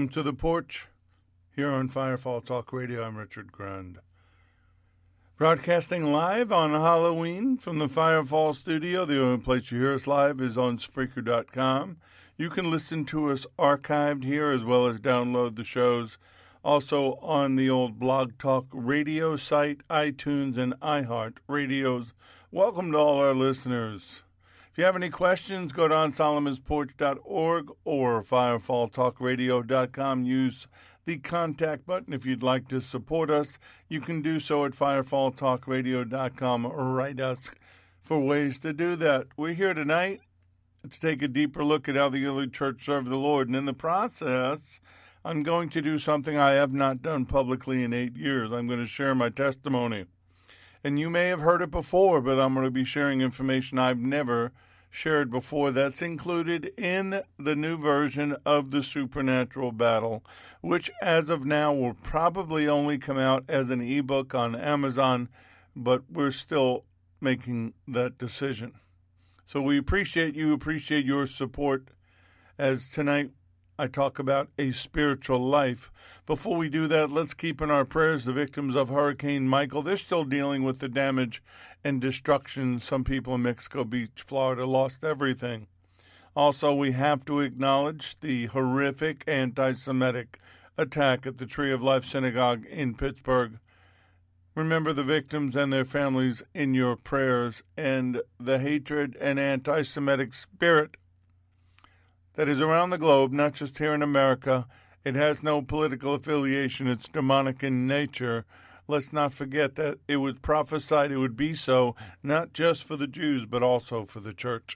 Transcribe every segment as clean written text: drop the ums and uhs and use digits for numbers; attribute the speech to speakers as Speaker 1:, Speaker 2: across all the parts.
Speaker 1: Welcome to the porch here on Firefall Talk Radio. I'm Richard Grund. Broadcasting live on Halloween from the Firefall studio. The only place you hear us live is on Spreaker.com. You can listen to us archived here as well as download the shows. Also on the old Blog Talk Radio site, iTunes, and iHeart Radios. Welcome to all our listeners. If you have any questions, go to OnSolomon'sPorch.org or FirefallTalkRadio.com. Use the contact button. If you'd like to support us, you can do so at FirefallTalkRadio.com or write us for ways to do that. We're here tonight to take a deeper look at how the early church served the Lord. And in the process, I'm going to do something I have not done publicly in 8 years. I'm going to share my testimony. And you may have heard it before, but I'm going to be sharing information I've never shared before. That's included in the new version of The Supernatural Battle, which as of now will probably only come out as an ebook on Amazon, but we're still making that decision. So we appreciate your support as tonight I talk about a spiritual life. Before we do that, let's keep in our prayers the victims of Hurricane Michael. They're still dealing with the damage and destruction. Some people in Mexico Beach, Florida, lost everything. Also, we have to acknowledge the horrific anti-Semitic attack at the Tree of Life Synagogue in Pittsburgh. Remember the victims and their families in your prayers, and the hatred and anti-Semitic spirit that is around the globe, not just here in America. It has no political affiliation. It's demonic in nature. Let's not forget that it was prophesied it would be so, not just for the Jews, but also for the church.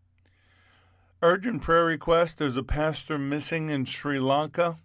Speaker 1: Urgent prayer request. There's a pastor missing in Sri Lanka.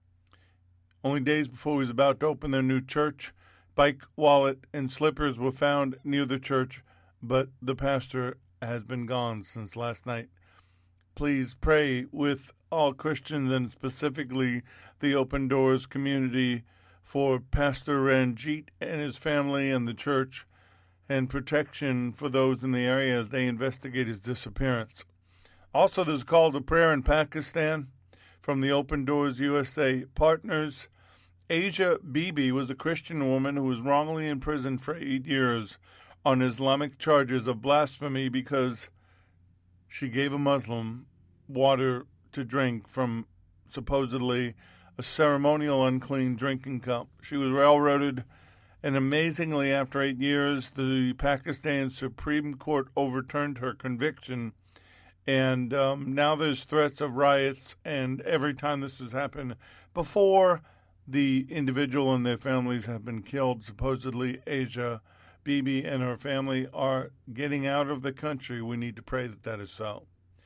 Speaker 1: Only days before he was about to open their new church, bike, wallet, and slippers were found near the church, but the pastor has been gone since last night. Please pray with all Christians and specifically the Open Doors community for Pastor Ranjit and his family and the church, and protection for those in the area as they investigate his disappearance. Also, there's a call to prayer in Pakistan from the Open Doors USA partners. Asia Bibi was a Christian woman who was wrongly imprisoned for 8 years on Islamic charges of blasphemy because she gave a Muslim water to drink from supposedly a ceremonial unclean drinking cup. She was railroaded, and amazingly, after 8 years, the Pakistan Supreme Court overturned her conviction, and now there's threats of riots, and every time this has happened before, the individual and their families have been killed. Supposedly, Asia Bibi and her family are getting out of the country. We need to pray that that is so.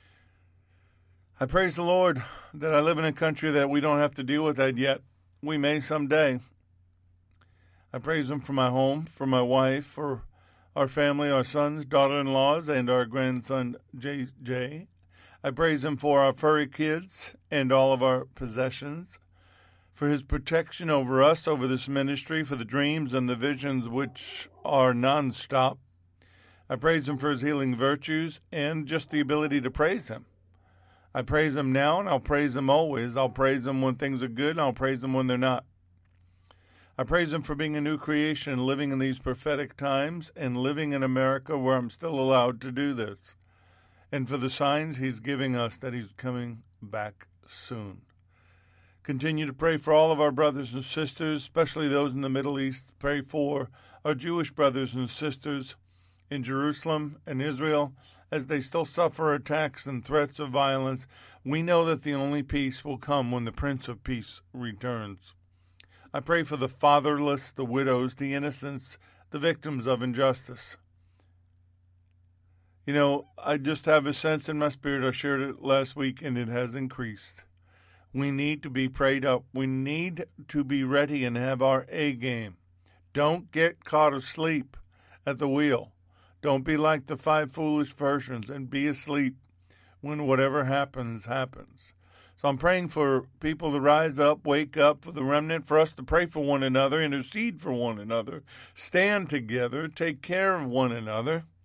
Speaker 1: I praise the Lord that I live in a country that we don't have to deal with that yet. We may someday. I praise Him for my home, for my wife, for our family, our sons, daughter-in-laws, and our grandson, JJ. I praise Him for our furry kids and all of our possessions, for His protection over us, over this ministry, for the dreams and the visions which are nonstop. I praise Him for His healing virtues and just the ability to praise Him. I praise Him now, and I'll praise Him always. I'll praise Him when things are good, and I'll praise Him when they're not. I praise Him for being a new creation, living in these prophetic times, and living in America where I'm still allowed to do this, and for the signs He's giving us that He's coming back soon. Continue to pray for all of our brothers and sisters, especially those in the Middle East. Pray for our Jewish brothers and sisters in Jerusalem and Israel, as they still suffer attacks and threats of violence. We know that the only peace will come when the Prince of Peace returns. I pray for the fatherless, the widows, the innocents, the victims of injustice. You know, I just have a sense in my spirit. I shared it last week, and it has increased. We need to be prayed up. We need to be ready and have our A game. Don't get caught asleep at the wheel. Don't be like the 5 foolish virgins and be asleep when whatever happens, happens. So I'm praying for people to rise up, wake up, for the remnant, for us to pray for one another, intercede for one another, stand together, take care of one another.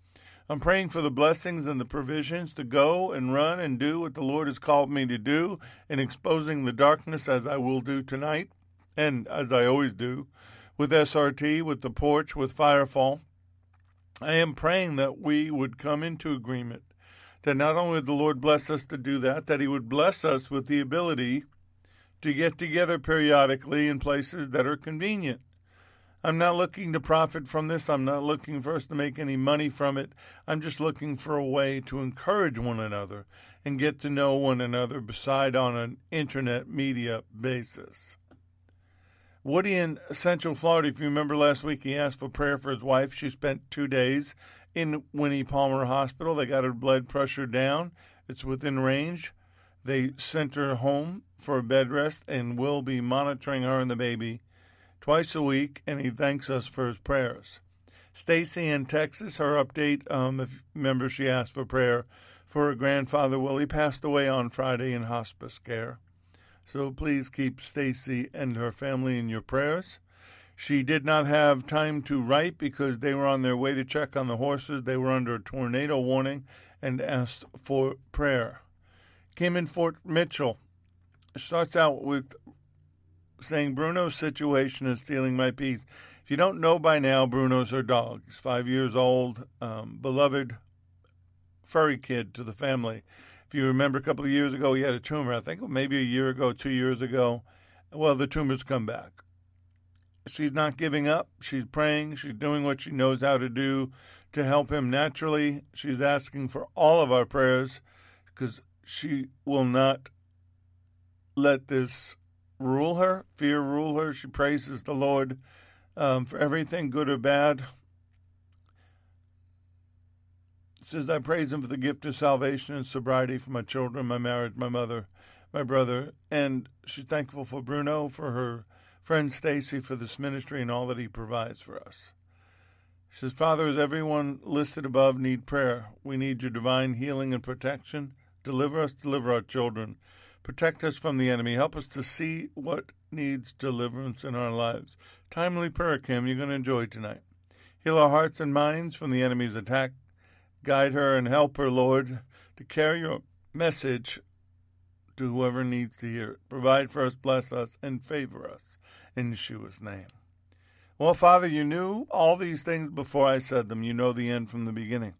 Speaker 1: I'm praying for the blessings and the provisions to go and run and do what the Lord has called me to do, and exposing the darkness as I will do tonight, and as I always do, with SRT, with the porch, with Firefall. I am praying that we would come into agreement, that not only would the Lord bless us to do that, that he would bless us with the ability to get together periodically in places that are convenient. I'm not looking to profit from this. I'm not looking for us to make any money from it. I'm just looking for a way to encourage one another and get to know one another beside on an internet media basis. Woody in Central Florida, if you remember last week, he asked for prayer for his wife. She spent 2 days in Winnie Palmer Hospital. They got her blood pressure down. It's within range. They sent her home for a bed rest and will be monitoring her and the baby twice a week, and he thanks us for his prayers. Stacy in Texas, her update, if you remember, she asked for prayer for her grandfather. Well, he passed away on Friday in hospice care. So please keep Stacy and her family in your prayers. She did not have time to write because they were on their way to check on the horses. They were under a tornado warning and asked for prayer. Kim in Fort Mitchell starts out with saying, Bruno's situation is stealing my peace. If you don't know by now, Bruno's her dog. He's 5 years old, beloved furry kid to the family. If you remember a couple of years ago, he had a tumor. I think maybe a year ago, 2 years ago. Well, the tumor's come back. She's not giving up. She's praying. She's doing what she knows how to do to help him naturally. She's asking for all of our prayers because she will not let this rule her, fear rule her. She praises the Lord for everything, good or bad. Says, I praise him for the gift of salvation and sobriety for my children, my marriage, my mother, my brother. And she's thankful for Bruno, for her friend Stacy, for this ministry and all that he provides for us. She says, Father, as everyone listed above need prayer, we need your divine healing and protection. Deliver us, deliver our children. Protect us from the enemy. Help us to see what needs deliverance in our lives. Timely prayer, Kim, you're going to enjoy tonight. Heal our hearts and minds from the enemy's attack. Guide her and help her, Lord, to carry your message to whoever needs to hear it. Provide for us, bless us, and favor us. In Yeshua's name. Well, Father, you knew all these things before I said them. You know the end from the beginning.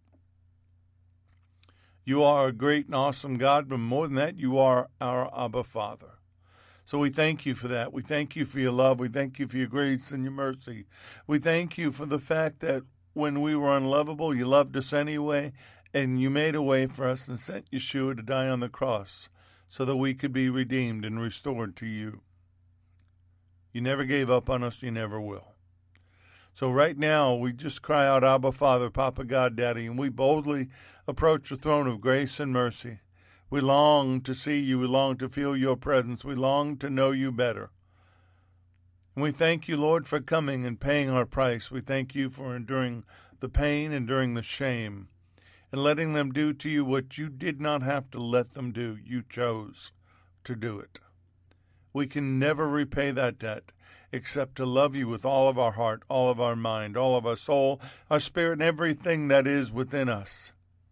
Speaker 1: You are a great and awesome God, but more than that, you are our Abba Father. So we thank you for that. We thank you for your love. We thank you for your grace and your mercy. We thank you for the fact that when we were unlovable, you loved us anyway, and you made a way for us and sent Yeshua to die on the cross so that we could be redeemed and restored to you. You never gave up on us. You never will. So right now, we just cry out, Abba, Father, Papa, God, Daddy, and we boldly approach the throne of grace and mercy. We long to see you. We long to feel your presence. We long to know you better. And we thank you, Lord, for coming and paying our price. We thank you for enduring the pain, enduring the shame, and letting them do to you what you did not have to let them do. You chose to do it. We can never repay that debt except to love you with all of our heart, all of our mind, all of our soul, our spirit, and everything that is within us.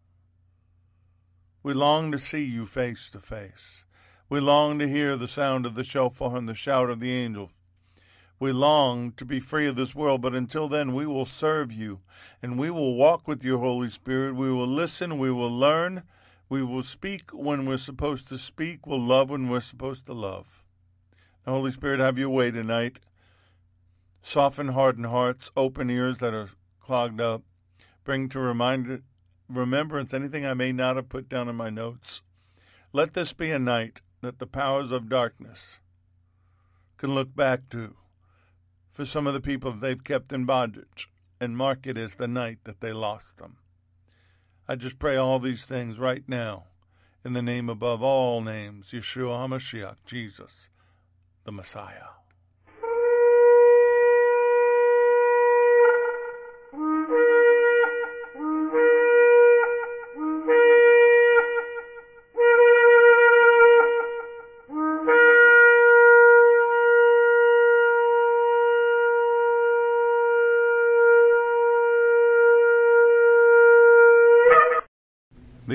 Speaker 1: We long to see you face to face. We long to hear the sound of the shofar and the shout of the angels. We long to be free of this world, but until then we will serve you, and we will walk with your Holy Spirit. We will listen, we will learn, we will speak when we're supposed to speak, we'll love when we're supposed to love. Now, Holy Spirit, have your way tonight. Soften hardened hearts, open ears that are clogged up. Bring to remembrance anything I may not have put down in my notes. Let this be a night that the powers of darkness can look back to for some of the people that they've kept in bondage and mark it as the night that they lost them. I just pray all these things right now in the name above all names, Yeshua HaMashiach, Jesus, the Messiah.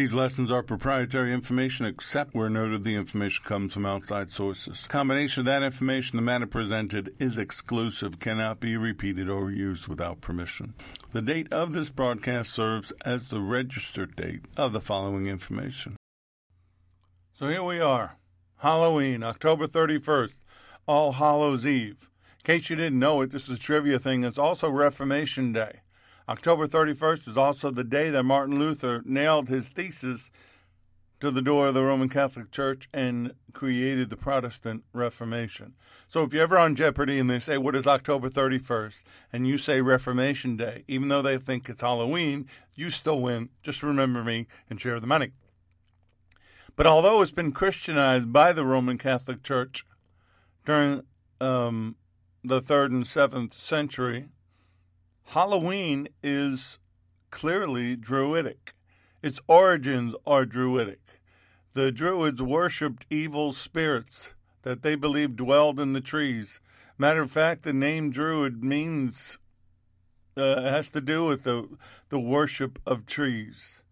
Speaker 1: These lessons are proprietary information except where noted the information comes from outside sources. Combination of that information, the matter presented is exclusive, cannot be repeated or used without permission. The date of this broadcast serves as the registered date of the following information. So here we are, Halloween, October 31st, All Hallows Eve. In case you didn't know it, this is a trivia thing. It's also Reformation Day. October 31st is also the day that Martin Luther nailed his thesis to the door of the Roman Catholic Church and created the Protestant Reformation. So if you're ever on Jeopardy and they say, what is October 31st? And you say Reformation Day, even though they think it's Halloween, you still win. Just remember me and share the money. But although it's been Christianized by the Roman Catholic Church during the 3rd and 7th century, Halloween is clearly Druidic. Its origins are Druidic. The Druids worshipped evil spirits that they believed dwelled in the trees. Matter of fact, the name Druid means has to do with the worship of trees.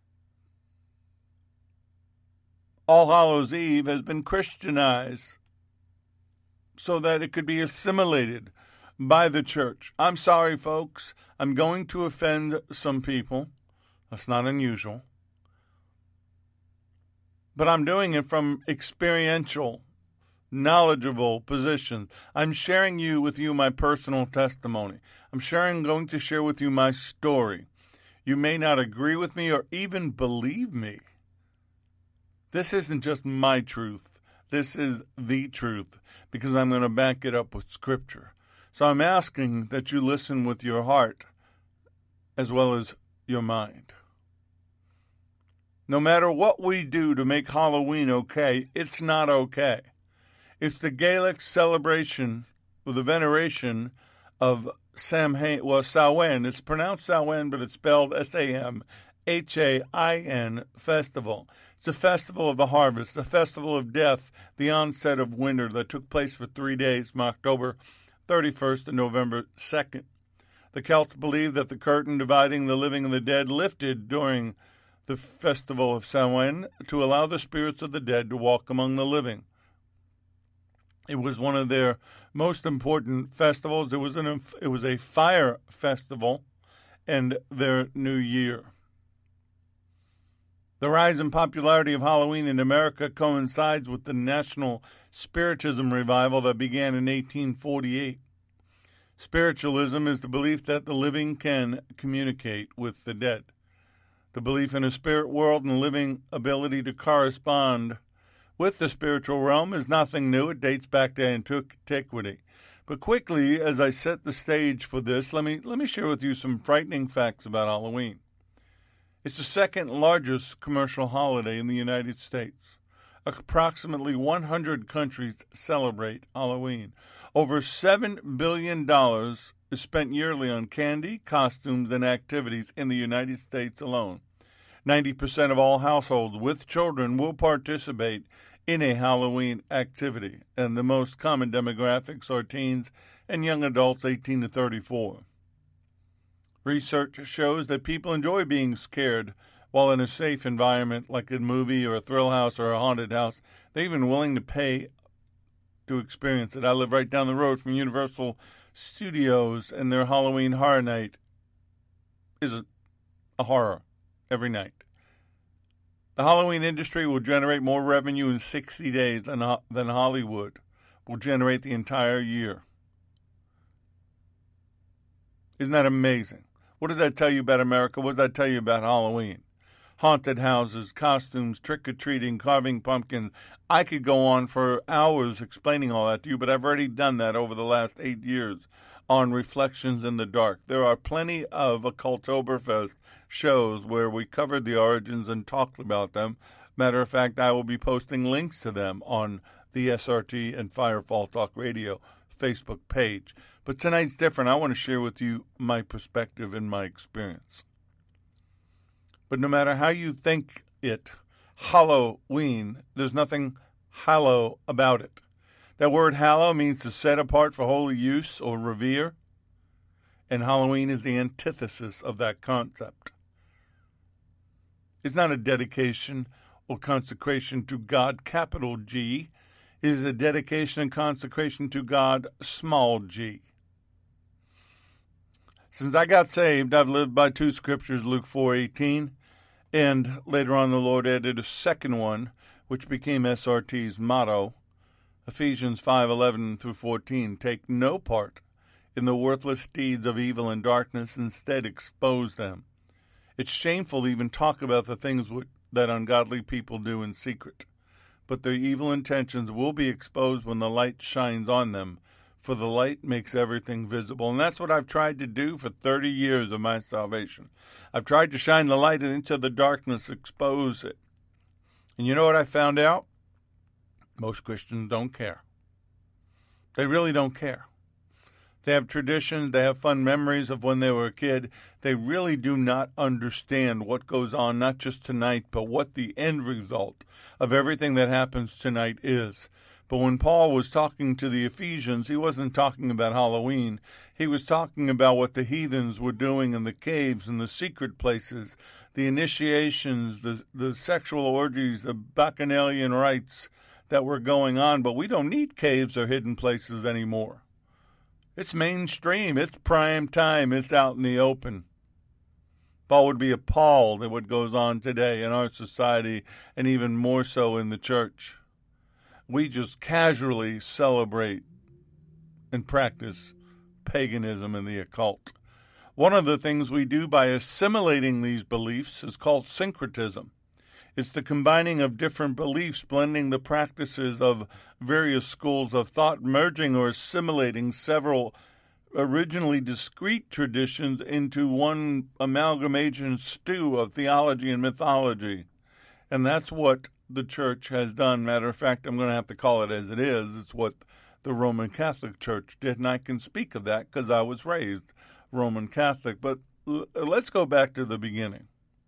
Speaker 1: All Hallows Eve has been Christianized so that it could be assimilated by the church. I'm sorry, folks. I'm going to offend some people. That's not unusual. But I'm doing it from experiential, knowledgeable positions. I'm sharing with you my personal testimony. I'm going to share with you my story. You may not agree with me or even believe me. This isn't just my truth. This is the truth because I'm going to back it up with Scripture. So I'm asking that you listen with your heart as well as your mind. No matter what we do to make Halloween okay, it's not okay. It's the Gaelic celebration of the veneration of Samhain. It's pronounced Samhain, but it's spelled Samhain festival. It's a festival of the harvest, a festival of death, the onset of winter that took place for 3 days from October 31st to November 2nd. The Celts believed that the curtain dividing the living and the dead lifted during the festival of Samhain to allow the spirits of the dead to walk among the living. It was one of their most important festivals. It was a fire festival and their new year. The rise in popularity of Halloween in America coincides with the National Spiritism revival that began in 1848. Spiritualism is the belief that the living can communicate with the dead. The belief in a spirit world and living ability to correspond with the spiritual realm is nothing new. It dates back to antiquity. But quickly, as I set the stage for this, let me share with you some frightening facts about Halloween. It's the second largest commercial holiday in the United States. Approximately 100 countries celebrate Halloween. Over $7 billion is spent yearly on candy, costumes, and activities in the United States alone. 90% of all households with children will participate in a Halloween activity, and the most common demographics are teens and young adults 18 to 34. Research shows that people enjoy being scared while in a safe environment like a movie or a thrill house or a haunted house. They're even willing to pay to experience it. I live right down the road from Universal Studios, and their Halloween Horror Night is a horror every night. The Halloween industry will generate more revenue in 60 days than Hollywood will generate the entire year. Isn't that amazing? What does that tell you about America? What does that tell you about Halloween? Haunted houses, costumes, trick-or-treating, carving pumpkins. I could go on for hours explaining all that to you, but I've already done that over the last 8 years on Reflections in the Dark. There are plenty of Octoberfest shows where we covered the origins and talked about them. Matter of fact, I will be posting links to them on the SRT and Firefall Talk Radio Facebook page. But tonight's different. I want to share with you my perspective and my experience. But no matter how you think it, Halloween, there's nothing hallow about it. That word hallow means to set apart for holy use or revere, and Halloween is the antithesis of that concept. is not a dedication or consecration to God, capital G. It is a dedication and consecration to God, small g. Since I got saved, I've lived by two scriptures, Luke 4:18, and later on the Lord added a second one, which became SRT's motto, Ephesians 5:11 through 14. Take no part in the worthless deeds of evil and darkness, instead expose them. It's shameful to even talk about the things that ungodly people do in secret, but their evil intentions will be exposed when the light shines on them, for the light makes everything visible. And that's what I've tried to do for 30 years of my salvation. I've tried to shine the light into the darkness, expose it. And you know what I found out? Most Christians don't care. They really don't care. They have traditions, they have fun memories of when they were a kid. They really do not understand what goes on, not just tonight, but what the end result of everything that happens tonight is. But when Paul was talking to the Ephesians, he wasn't talking about Halloween. He was talking about what the heathens were doing in the caves and the secret places, the initiations, the sexual orgies, the bacchanalian rites that were going on. But we don't need caves or hidden places anymore. It's mainstream. It's prime time. It's out in the open. Paul would be appalled at what goes on today in our society, and even more so in the church. We just casually celebrate and practice paganism and the occult. One of the things we do by assimilating these beliefs is called syncretism. It's the combining of different beliefs, blending the practices of various schools of thought, merging or assimilating several originally discrete traditions into one amalgamation stew of theology and mythology. And that's what the church has done. Matter of fact, I'm going to have to call it as it is. It's what the Roman Catholic Church did, and I can speak of that because I was raised Roman Catholic. But let's go back to the beginning.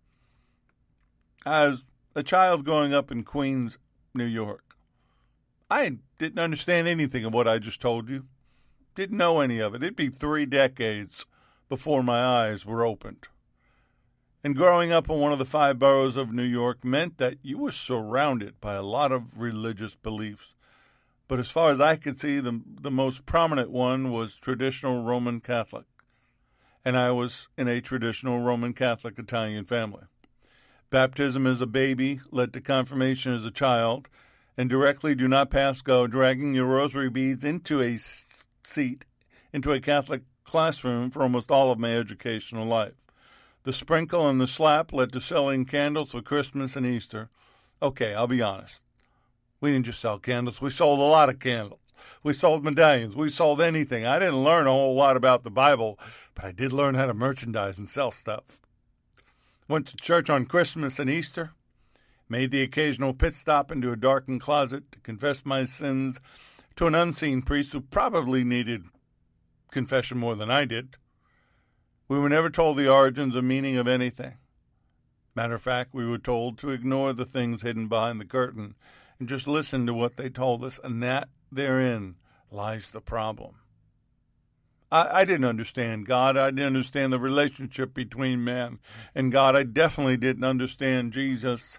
Speaker 1: As a child growing up in Queens, New York, I didn't understand anything of what I just told you. Didn't know any of it. It'd be 3 decades before my eyes were opened. And growing up in one of the 5 boroughs of New York meant that you were surrounded by a lot of religious beliefs. But as far as I could see, the most prominent one was traditional Roman Catholic. And I was in a traditional Roman Catholic Italian family. Baptism as a baby led to confirmation as a child, and directly do not pass go, dragging your rosary beads into a seat, into a Catholic classroom for almost all of my educational life. The sprinkle and the slap led to selling candles for Christmas and Easter. Okay, I'll be honest. We didn't just sell candles. We sold a lot of candles. We sold medallions. We sold anything. I didn't learn a whole lot about the Bible, but I did learn how to merchandise and sell stuff. Went to church on Christmas and Easter. Made the occasional pit stop into a darkened closet to confess my sins to an unseen priest who probably needed confession more than I did. We were never told the origins or meaning of anything. Matter of fact, we were told to ignore the things hidden behind the curtain and just listen to what they told us, and that therein lies the problem. I didn't understand God. I didn't understand the relationship between man and God. I definitely didn't understand Jesus.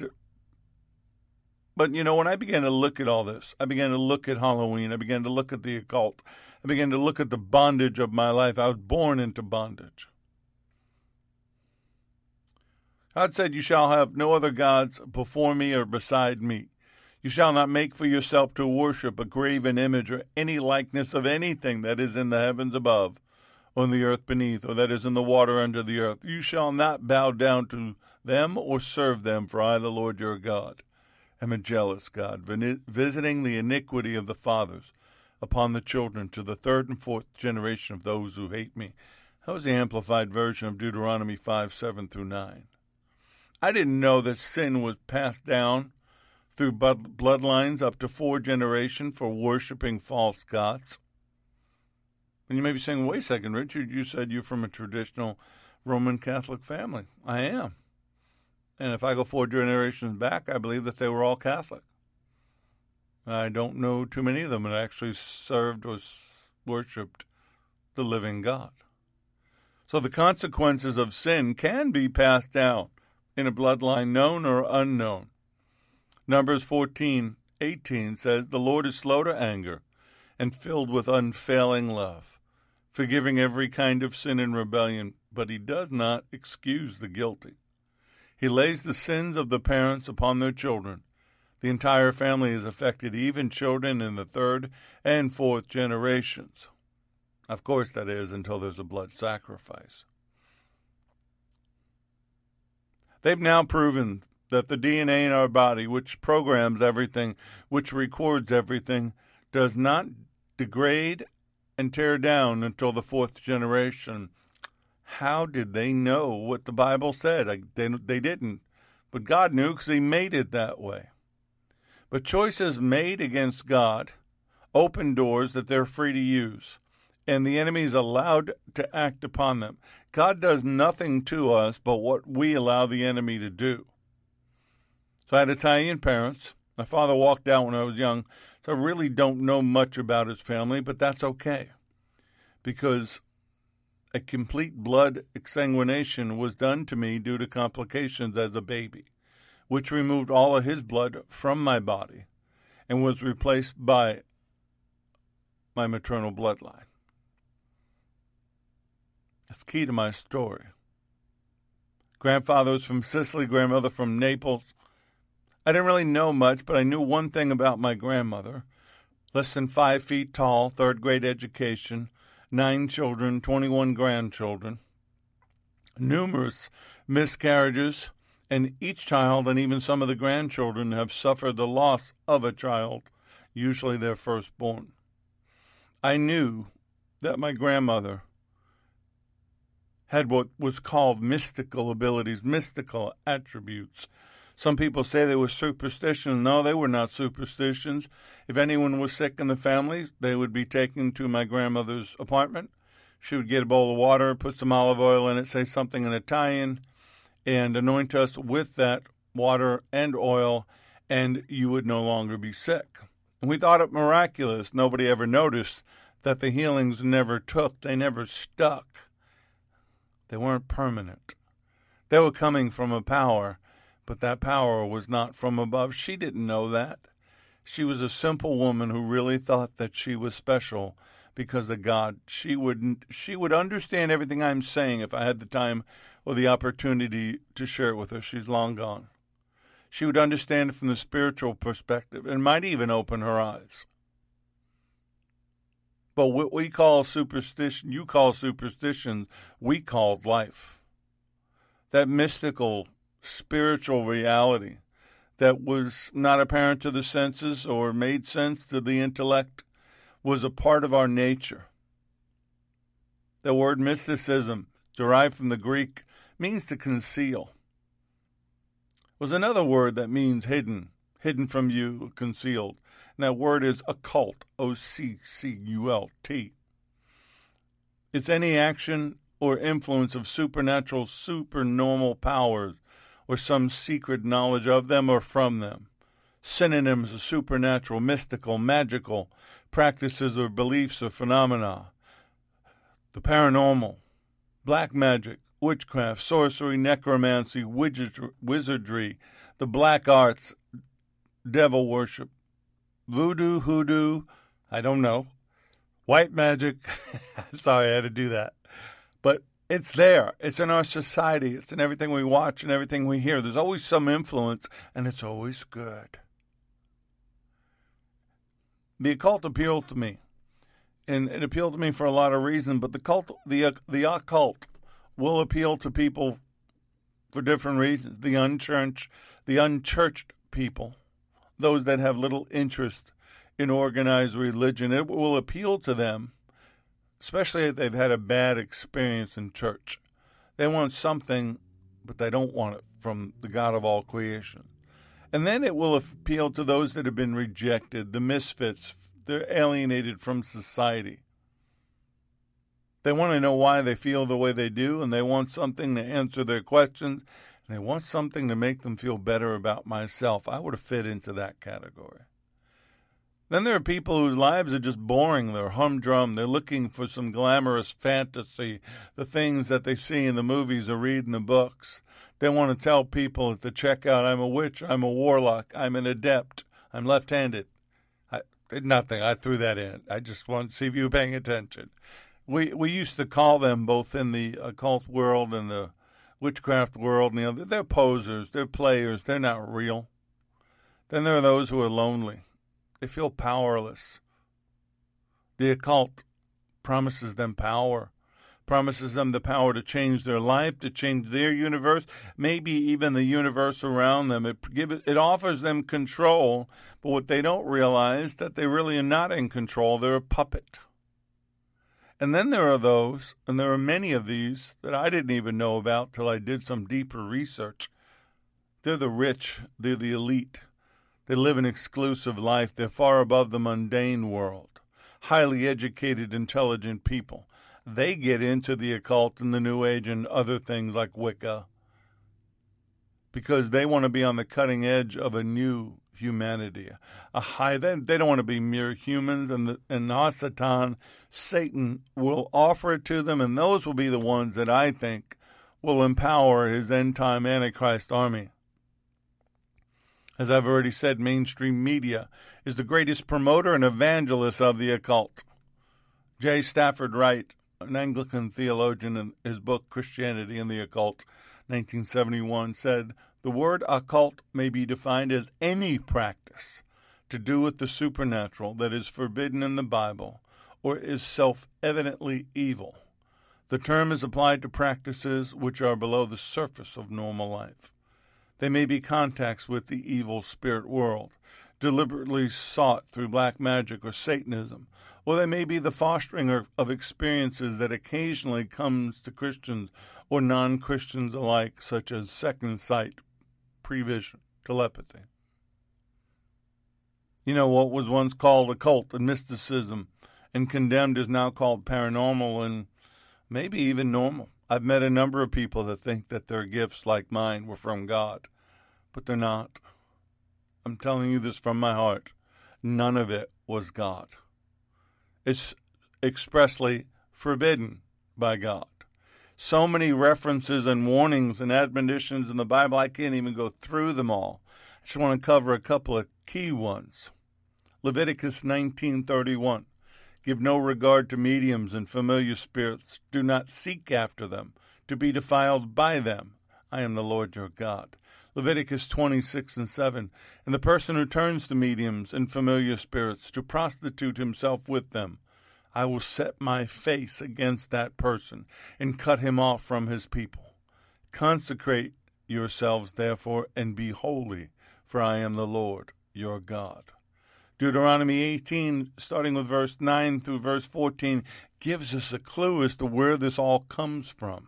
Speaker 1: But, you know, when I began to look at all this, I began to look at Halloween, I began to look at the occult, I began to look at the bondage of my life. I was born into bondage. God said, "You shall have no other gods before me or beside me. You shall not make for yourself to worship a graven image or any likeness of anything that is in the heavens above, or in the earth beneath, or that is in the water under the earth. You shall not bow down to them or serve them, for I, the Lord your God, am a jealous God, visiting the iniquity of the fathers upon the children to the 3rd and 4th generation of those who hate me." That was the Amplified Version of Deuteronomy 5:7-9. I didn't know that sin was passed down through bloodlines up to 4 generations for worshiping false gods. And you may be saying, wait a second, Richard, you said you're from a traditional Roman Catholic family. I am. And if I go 4 generations back, I believe that they were all Catholic. I don't know too many of them that actually served or worshipped the living God. So the consequences of sin can be passed down in a bloodline known or unknown. Numbers 14:18 says, "The Lord is slow to anger and filled with unfailing love, forgiving every kind of sin and rebellion, but he does not excuse the guilty. He lays the sins of the parents upon their children. The entire family is affected, even children in the third and fourth generations." Of course, that is until there's a blood sacrifice. They've now proven that the DNA in our body, which programs everything, which records everything, does not degrade and tear down until the fourth generation. How did they know what the Bible said? They didn't. But God knew because he made it that way. But choices made against God open doors that they're free to use, and the enemy is allowed to act upon them. God does nothing to us but what we allow the enemy to do. So I had Italian parents. My father walked out when I was young, so I really don't know much about his family, but that's okay, because a complete blood exsanguination was done to me due to complications as a baby, which removed all of his blood from my body and was replaced by my maternal bloodline. That's key to my story. Grandfather was from Sicily, grandmother from Naples. I didn't really know much, but I knew one thing about my grandmother. Less than 5 feet tall, third grade education, 9 children, 21 grandchildren, numerous miscarriages, and each child and even some of the grandchildren have suffered the loss of a child, usually their firstborn. I knew that my grandmother had what was called mystical abilities, mystical attributes. Some people say they were superstitions. No, they were not superstitions. If anyone was sick in the family, they would be taken to my grandmother's apartment. She would get a bowl of water, put some olive oil in it, say something in Italian, and anoint us with that water and oil, and you would no longer be sick. And we thought it miraculous. Nobody ever noticed that the healings never took. They never stuck. They weren't permanent. They were coming from a power, but that power was not from above. She didn't know that. She was a simple woman who really thought that she was special because of God. She would understand everything I'm saying if I had the time or the opportunity to share it with her. She's long gone. She would understand it from the spiritual perspective and might even open her eyes. But what we call superstition, you call superstition, we called life. That mystical, spiritual reality that was not apparent to the senses or made sense to the intellect was a part of our nature. The word mysticism, derived from the Greek, means to conceal. Was another word that means hidden from you, concealed. And that word is occult, O-C-C-U-L-T. It's any action or influence of supernatural, supernormal powers, or some secret knowledge of them or from them. Synonyms of supernatural, mystical, magical practices or beliefs or phenomena. The paranormal, black magic, witchcraft, sorcery, necromancy, wizardry, the black arts, devil worship, voodoo, hoodoo, I don't know, white magic. Sorry, I had to do that. But it's there. It's in our society. It's in everything we watch and everything we hear. There's always some influence, and it's always good. The occult appealed to me, and it appealed to me for a lot of reasons, but the occult will appeal to people for different reasons. The unchurched people, those that have little interest in organized religion, it will appeal to them, especially if they've had a bad experience in church. They want something, but they don't want it from the God of all creation. And then it will appeal to those that have been rejected, the misfits. They're alienated from society. They want to know why they feel the way they do, and they want something to answer their questions, and they want something to make them feel better about myself. I would have fit into that category. Then there are people whose lives are just boring. They're humdrum. They're looking for some glamorous fantasy, the things that they see in the movies or read in the books. They want to tell people at the checkout, I'm a witch, I'm a warlock, I'm an adept, I'm left-handed. Nothing. I threw that in. I just want to see if you were paying attention. We used to call them, both in the occult world and the witchcraft world, they're posers, they're players, they're not real. Then there are those who are lonely. They feel powerless. The occult promises them power, promises them the power to change their life, to change their universe, maybe even the universe around them. It offers them control, but what they don't realize that they really are not in control. They're a puppet. And then there are those, and there are many of these that I didn't even know about till I did some deeper research. They're the rich. They're the elite. They live an exclusive life. They're far above the mundane world. Highly educated, intelligent people. They get into the occult and the New Age and other things like Wicca because they want to be on the cutting edge of a new humanity. They don't want to be mere humans, and Hasatan, Satan, will offer it to them, and those will be the ones that I think will empower his end-time Antichrist army. As I've already said, mainstream media is the greatest promoter and evangelist of the occult. J. Stafford Wright, an Anglican theologian, in his book Christianity and the Occult, 1971, said, "The word occult may be defined as any practice to do with the supernatural that is forbidden in the Bible or is self-evidently evil. The term is applied to practices which are below the surface of normal life. They may be contacts with the evil spirit world, deliberately sought through black magic or Satanism, or they may be the fostering of experiences that occasionally comes to Christians or non-Christians alike, such as second sight, prevision, telepathy. What was once called occult and mysticism and condemned is now called paranormal and maybe even normal. I've met a number of people that think that their gifts, like mine, were from God, but they're not. I'm telling you this from my heart. None of it was God. It's expressly forbidden by God. So many references and warnings and admonitions in the Bible, I can't even go through them all. I just want to cover a couple of key ones. Leviticus 19:31. Give no regard to mediums and familiar spirits. Do not seek after them, to be defiled by them. I am the Lord your God. Leviticus 26:7. And the person who turns to mediums and familiar spirits to prostitute himself with them, I will set my face against that person and cut him off from his people. Consecrate yourselves, therefore, and be holy, for I am the Lord your God. Deuteronomy 18, starting with verse 9 through verse 14, gives us a clue as to where this all comes from.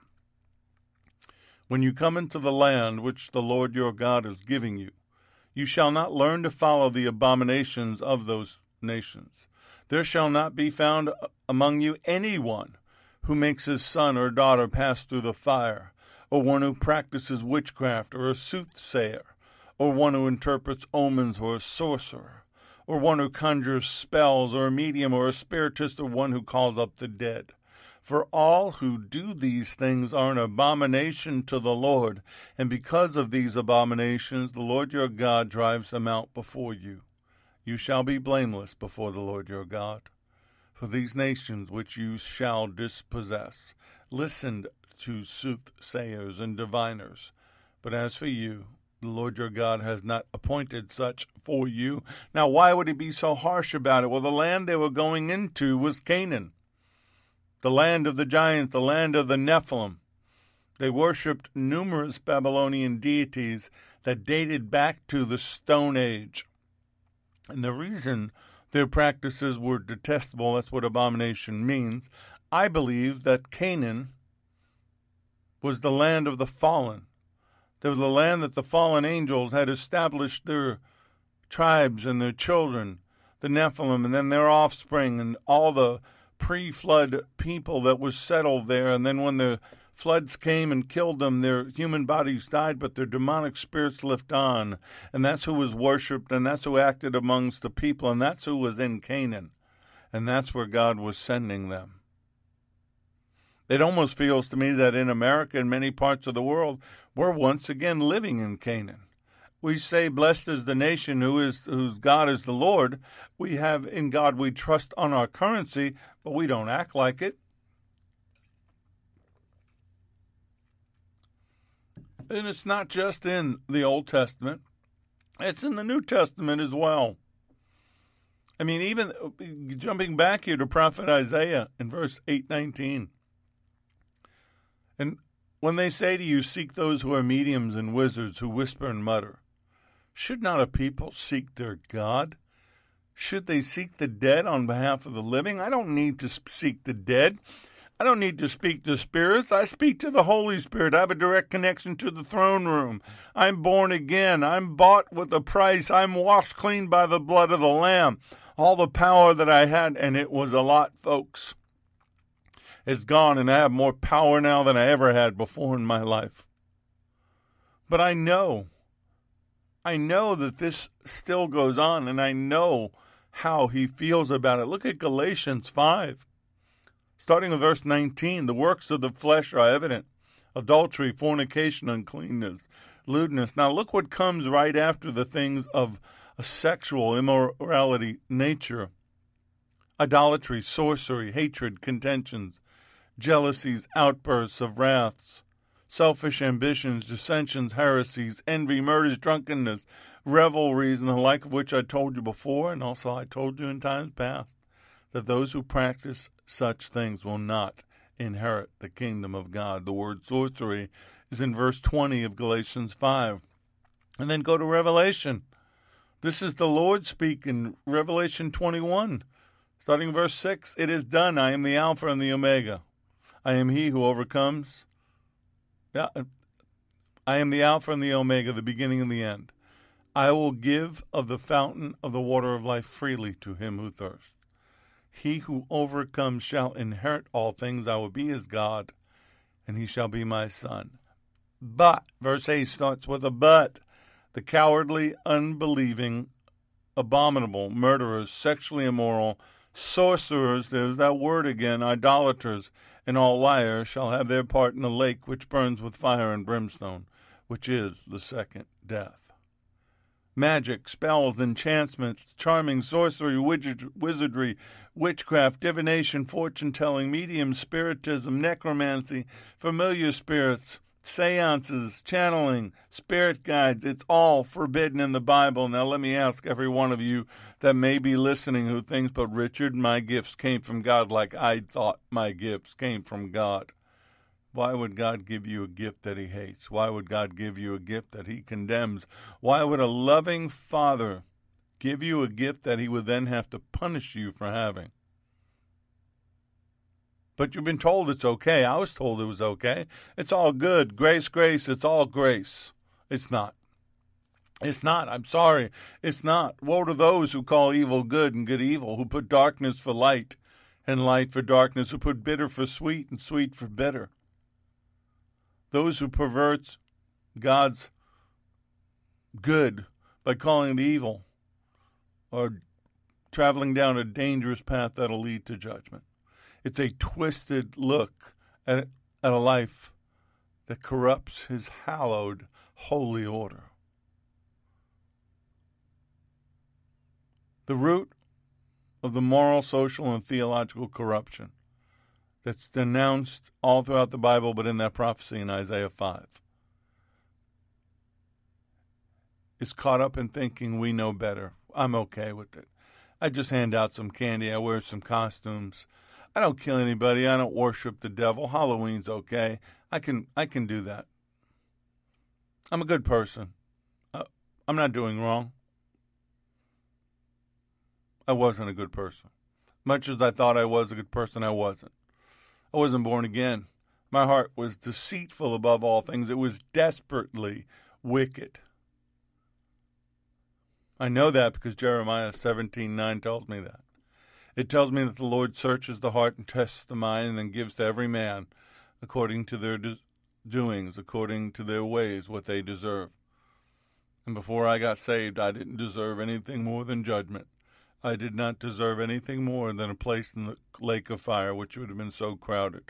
Speaker 1: When you come into the land which the Lord your God is giving you, you shall not learn to follow the abominations of those nations. There shall not be found among you anyone who makes his son or daughter pass through the fire, or one who practices witchcraft, or a soothsayer, or one who interprets omens, or a sorcerer, or one who conjures spells, or a medium, or a spiritist, or one who calls up the dead. For all who do these things are an abomination to the Lord, and because of these abominations the Lord your God drives them out before you. You shall be blameless before the Lord your God. For these nations which you shall dispossess listened to soothsayers and diviners. But as for you, the Lord your God has not appointed such for you. Now, why would he be so harsh about it? Well, the land they were going into was Canaan, the land of the giants, the land of the Nephilim. They worshipped numerous Babylonian deities that dated back to the Stone Age. And the reason their practices were detestable, that's what abomination means, I believe that Canaan was the land of the fallen. There was the land that the fallen angels had established their tribes and their children, the Nephilim, and then their offspring, and all the pre-flood people that was settled there. And then when the floods came and killed them, their human bodies died, but their demonic spirits lived on. And that's who was worshipped, and that's who acted amongst the people, and that's who was in Canaan. And that's where God was sending them. It almost feels to me that in America and many parts of the world, we're once again living in Canaan. We say, blessed is the nation whose God is the Lord. We have in God we trust on our currency, but we don't act like it. And it's not just in the Old Testament. It's in the New Testament as well. I mean, even jumping back here to prophet Isaiah in verse 8:19. And when they say to you, seek those who are mediums and wizards who whisper and mutter, should not a people seek their God? Should they seek the dead on behalf of the living? I don't need to seek the dead. I don't need to speak to spirits. I speak to the Holy Spirit. I have a direct connection to the throne room. I'm born again. I'm bought with a price. I'm washed clean by the blood of the Lamb. All the power that I had, and it was a lot, folks, is gone, and I have more power now than I ever had before in my life. But I know that this still goes on, and I know how he feels about it. Look at Galatians 5. Starting with verse 19, the works of the flesh are evident: adultery, fornication, uncleanness, lewdness. Now look what comes right after the things of a sexual immorality nature: idolatry, sorcery, hatred, contentions, jealousies, outbursts of wraths, selfish ambitions, dissensions, heresies, envy, murders, drunkenness, revelries, and the like of which I told you before, and also I told you in times past, that those who practice such things will not inherit the kingdom of God. The word sorcery is in verse 20 of Galatians 5. And then go to Revelation. This is the Lord speaking, Revelation 21, starting verse 6. It is done. I am the Alpha and the Omega. I am he who overcomes. Yeah, I am the Alpha and the Omega, the beginning and the end. I will give of the fountain of the water of life freely to him who thirsts. He who overcomes shall inherit all things. I will be his God, and he shall be my son. But, verse 8 starts with a but. The cowardly, unbelieving, abominable, murderers, sexually immoral, sorcerers, there's that word again, idolaters, and all liars shall have their part in the lake which burns with fire and brimstone, which is the second death. Magic, spells, enchantments, charming, sorcery, wizardry, witchcraft, divination, fortune-telling, medium, spiritism, necromancy, familiar spirits, seances, channeling, spirit guides. It's all forbidden in the Bible. Now let me ask every one of you that may be listening who thinks, but Richard, my gifts came from God like I thought my gifts came from God. Why would God give you a gift that he hates? Why would God give you a gift that he condemns? Why would a loving father give you a gift that he would then have to punish you for having? But you've been told it's okay. I was told it was okay. It's all good. Grace, grace. It's all grace. It's not. It's not. I'm sorry. It's not. Woe to those who call evil good and good evil, who put darkness for light and light for darkness, who put bitter for sweet and sweet for bitter. Those who pervert God's good by calling it evil are traveling down a dangerous path that'll lead to judgment. It's a twisted look at a life that corrupts his hallowed, holy order. The root of the moral, social, and theological corruption that's denounced all throughout the Bible, but in that prophecy in Isaiah 5, is caught up in thinking we know better. I'm okay with it. I just hand out some candy. I wear some costumes. I don't kill anybody. I don't worship the devil. Halloween's okay. I can do that. I'm a good person. I'm not doing wrong. I wasn't a good person. Much as I thought I was a good person, I wasn't. I wasn't born again. My heart was deceitful above all things. It was desperately wicked. I know that because Jeremiah 17:9 tells me that. It tells me that the Lord searches the heart and tests the mind and then gives to every man according to their doings, according to their ways, what they deserve. And before I got saved, I didn't deserve anything more than judgment. I did not deserve anything more than a place in the lake of fire, which would have been so crowded.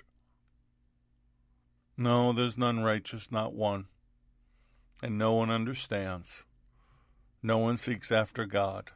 Speaker 1: No, there's none righteous, not one. And no one understands. No one seeks after God.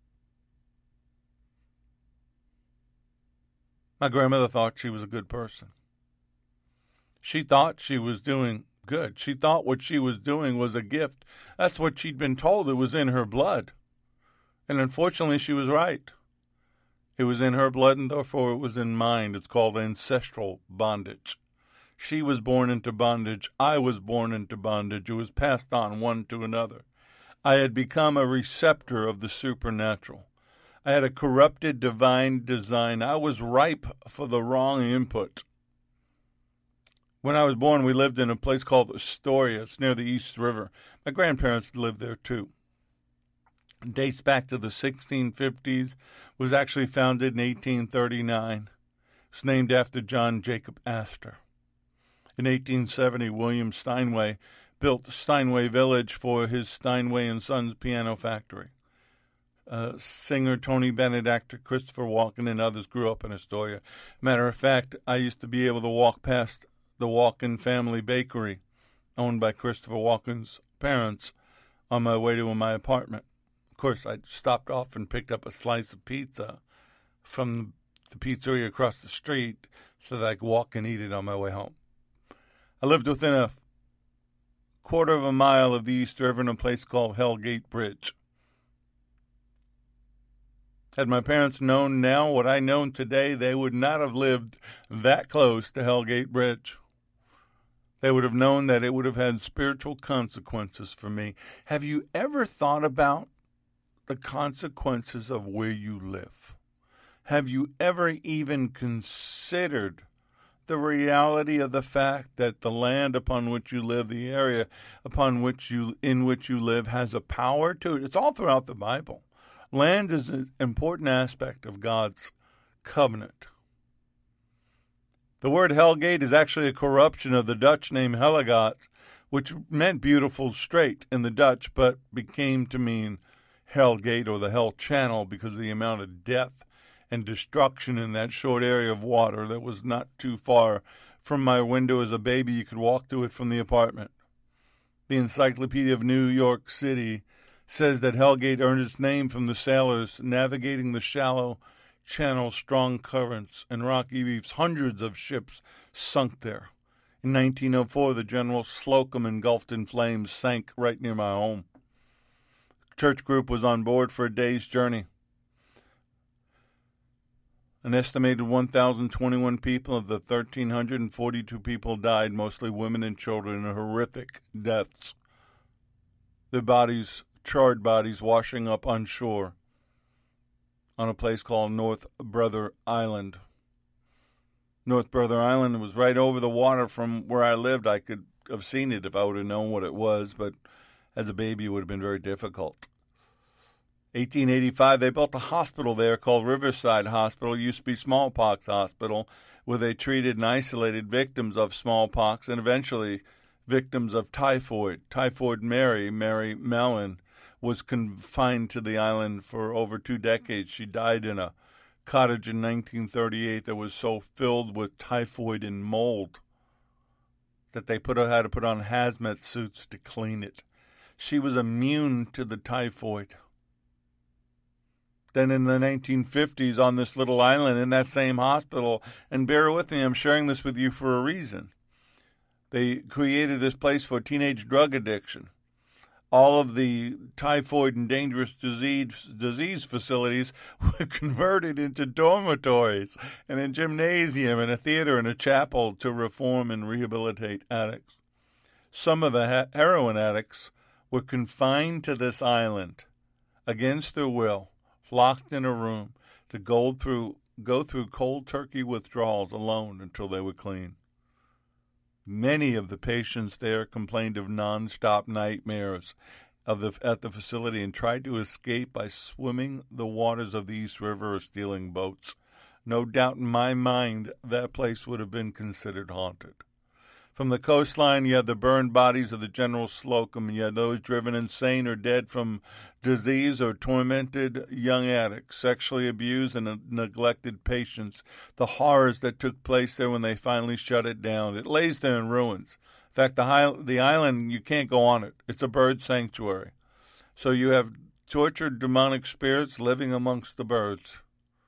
Speaker 1: My grandmother thought she was a good person. She thought she was doing good. She thought what she was doing was a gift. That's what she'd been told. It was in her blood. And unfortunately, she was right. It was in her blood, and therefore it was in mine. It's called ancestral bondage. She was born into bondage. I was born into bondage. It was passed on one to another. I had become a receptor of the supernatural. I had a corrupted divine design. I was ripe for the wrong input. When I was born, we lived in a place called Astoria. It's near the East River. My grandparents lived there, too. It dates back to the 1650s. Was actually founded in 1839. It's named after John Jacob Astor. In 1870, William Steinway built Steinway Village for his Steinway & Sons piano factory. Singer Tony Bennett, actor Christopher Walken, and others grew up in Astoria. Matter of fact, I used to be able to walk past the Walken Family Bakery, owned by Christopher Walken's parents, on my way to my apartment. Of course, I stopped off and picked up a slice of pizza from the pizzeria across the street so that I could walk and eat it on my way home. I lived within a quarter of a mile of the East River in a place called Hellgate Bridge. Had my parents known now what I know today, they would not have lived that close to Hellgate Bridge. They would have known that it would have had spiritual consequences for me. Have you ever thought about the consequences of where you live? Have you ever even considered the reality of the fact that the land upon which you live, the area in which you live, has a power to it? It's all throughout the Bible. Land is an important aspect of God's covenant. The word Hellgate is actually a corruption of the Dutch name Hellegat, which meant beautiful strait in the Dutch, but became to mean Hellgate or the Hell Channel because of the amount of death and destruction in that short area of water that was not too far from my window as a baby. You could walk to it from the apartment. The Encyclopedia of New York City says that Hellgate earned its name from the sailors navigating the shallow channel, strong currents, and rocky reefs. Hundreds of ships sunk there. In 1904, the General Slocum, engulfed in flames, sank right near my home. The church group was on board for a day's journey. An estimated 1,021 people of the 1,342 people died, mostly women and children, in horrific deaths. Their bodies, charred bodies, washing up on shore on a place called North Brother Island. North Brother Island was right over the water from where I lived. I could have seen it if I would have known what it was, but as a baby it would have been very difficult. 1885, they built a hospital there called Riverside Hospital. It used to be Smallpox Hospital, where they treated and isolated victims of smallpox and eventually victims of typhoid. Typhoid Mary Mellon, was confined to the island for over 2 decades. She died in a cottage in 1938 that was so filled with typhoid and mold that they had to put on hazmat suits to clean it. She was immune to the typhoid. Then in the 1950s, on this little island in that same hospital, and bear with me, I'm sharing this with you for a reason, they created this place for teenage drug addiction. All of the typhoid and dangerous disease facilities were converted into dormitories and a gymnasium and a theater and a chapel to reform and rehabilitate addicts. Some of the heroin addicts were confined to this island against their will, locked in a room to go through cold turkey withdrawals alone until they were clean. Many of the patients there complained of nonstop nightmares at the facility and tried to escape by swimming the waters of the East River or stealing boats. No doubt in my mind that place would have been considered haunted. From the coastline, you had the burned bodies of the General Slocum, and you had those driven insane or dead from disease or tormented young addicts, sexually abused and neglected patients, the horrors that took place there when they finally shut it down. It lays there in ruins. In fact, the island, you can't go on it. It's a bird sanctuary. So you have tortured demonic spirits living amongst the birds.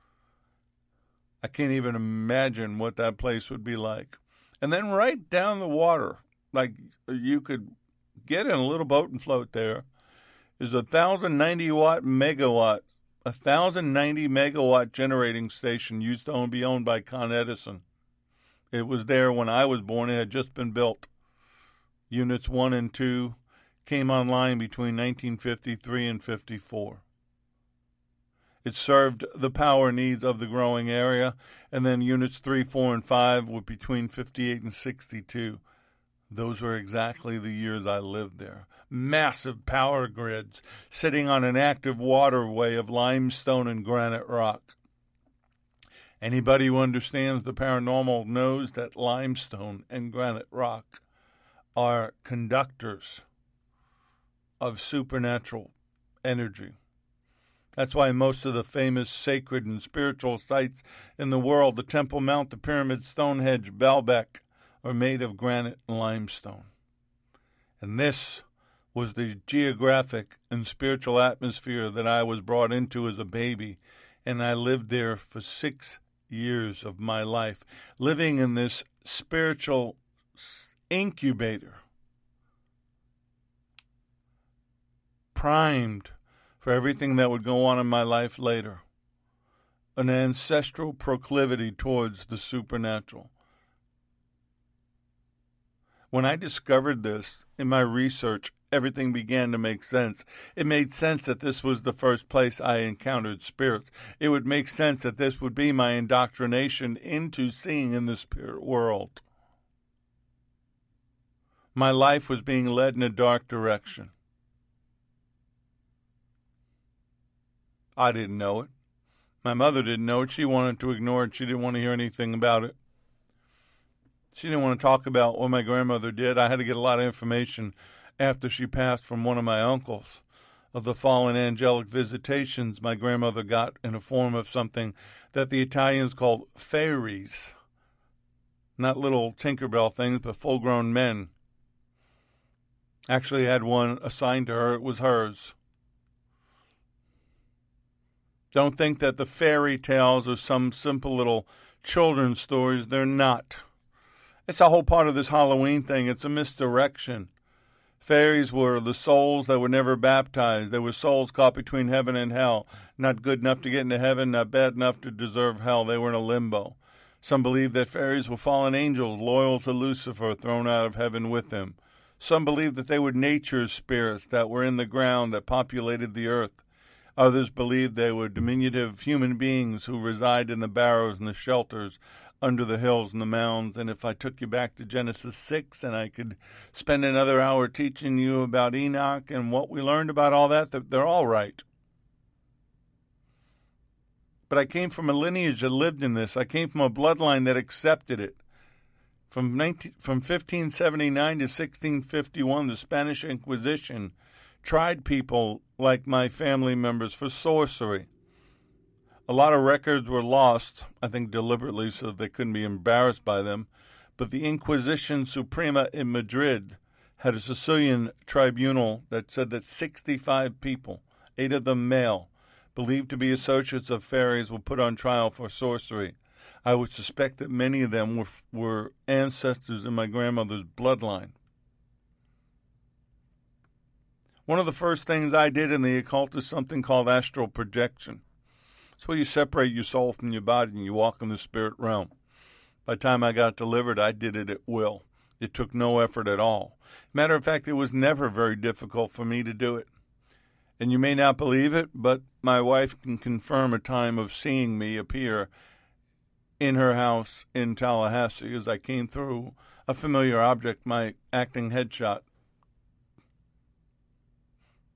Speaker 1: I can't even imagine what that place would be like. And then right down the water, like you could get in a little boat and float there, is a 1,090 megawatt generating station used to be owned by Con Edison. It was there when I was born. It had just been built. Units 1 and 2 came online between 1953 and 54. It served the power needs of the growing area, and then units 3, 4, and 5 were between 58 and 62. Those were exactly the years I lived there. Massive power grids sitting on an active waterway of limestone and granite rock. Anybody who understands the paranormal knows that limestone and granite rock are conductors of supernatural energy. That's why most of the famous sacred and spiritual sites in the world, the Temple Mount, the Pyramid, Stonehenge, Baalbek, are made of granite and limestone. And this was the geographic and spiritual atmosphere that I was brought into as a baby, and I lived there for 6 years of my life, living in this spiritual incubator, primed for everything that would go on in my life later. An ancestral proclivity towards the supernatural. When I discovered this in my research, everything began to make sense. It made sense that this was the first place I encountered spirits. It would make sense that this would be my indoctrination into seeing in the spirit world. My life was being led in a dark direction. I didn't know it. My mother didn't know it. She wanted to ignore it. She didn't want to hear anything about it. She didn't want to talk about what my grandmother did. I had to get a lot of information after she passed from one of my uncles of the fallen angelic visitations my grandmother got in the form of something that the Italians called fairies. Not little Tinkerbell things, but full-grown men. Actually had one assigned to her. It was hers. Don't think that the fairy tales are some simple little children's stories. They're not. It's a whole part of this Halloween thing. It's a misdirection. Fairies were the souls that were never baptized. They were souls caught between heaven and hell. Not good enough to get into heaven, not bad enough to deserve hell. They were in a limbo. Some believe that fairies were fallen angels, loyal to Lucifer, thrown out of heaven with him. Some believe that they were nature's spirits that were in the ground that populated the earth. Others believed they were diminutive human beings who reside in the barrows and the shelters under the hills and the mounds. And if I took you back to Genesis 6 and I could spend another hour teaching you about Enoch and what we learned about all that, they're all right. But I came from a lineage that lived in this. I came from a bloodline that accepted it. From 1579 to 1651, the Spanish Inquisition tried people like my family members for sorcery. A lot of records were lost, I think deliberately so they couldn't be embarrassed by them, but the Inquisition Suprema in Madrid had a Sicilian tribunal that said that 65 people, 8 of them male, believed to be associates of fairies were put on trial for sorcery. I would suspect that many of them were ancestors in my grandmother's bloodline. One of the first things I did in the occult is something called astral projection. It's where you separate your soul from your body and you walk in the spirit realm. By the time I got delivered, I did it at will. It took no effort at all. Matter of fact, it was never very difficult for me to do it. And you may not believe it, but my wife can confirm a time of seeing me appear in her house in Tallahassee as I came through a familiar object, my acting headshot.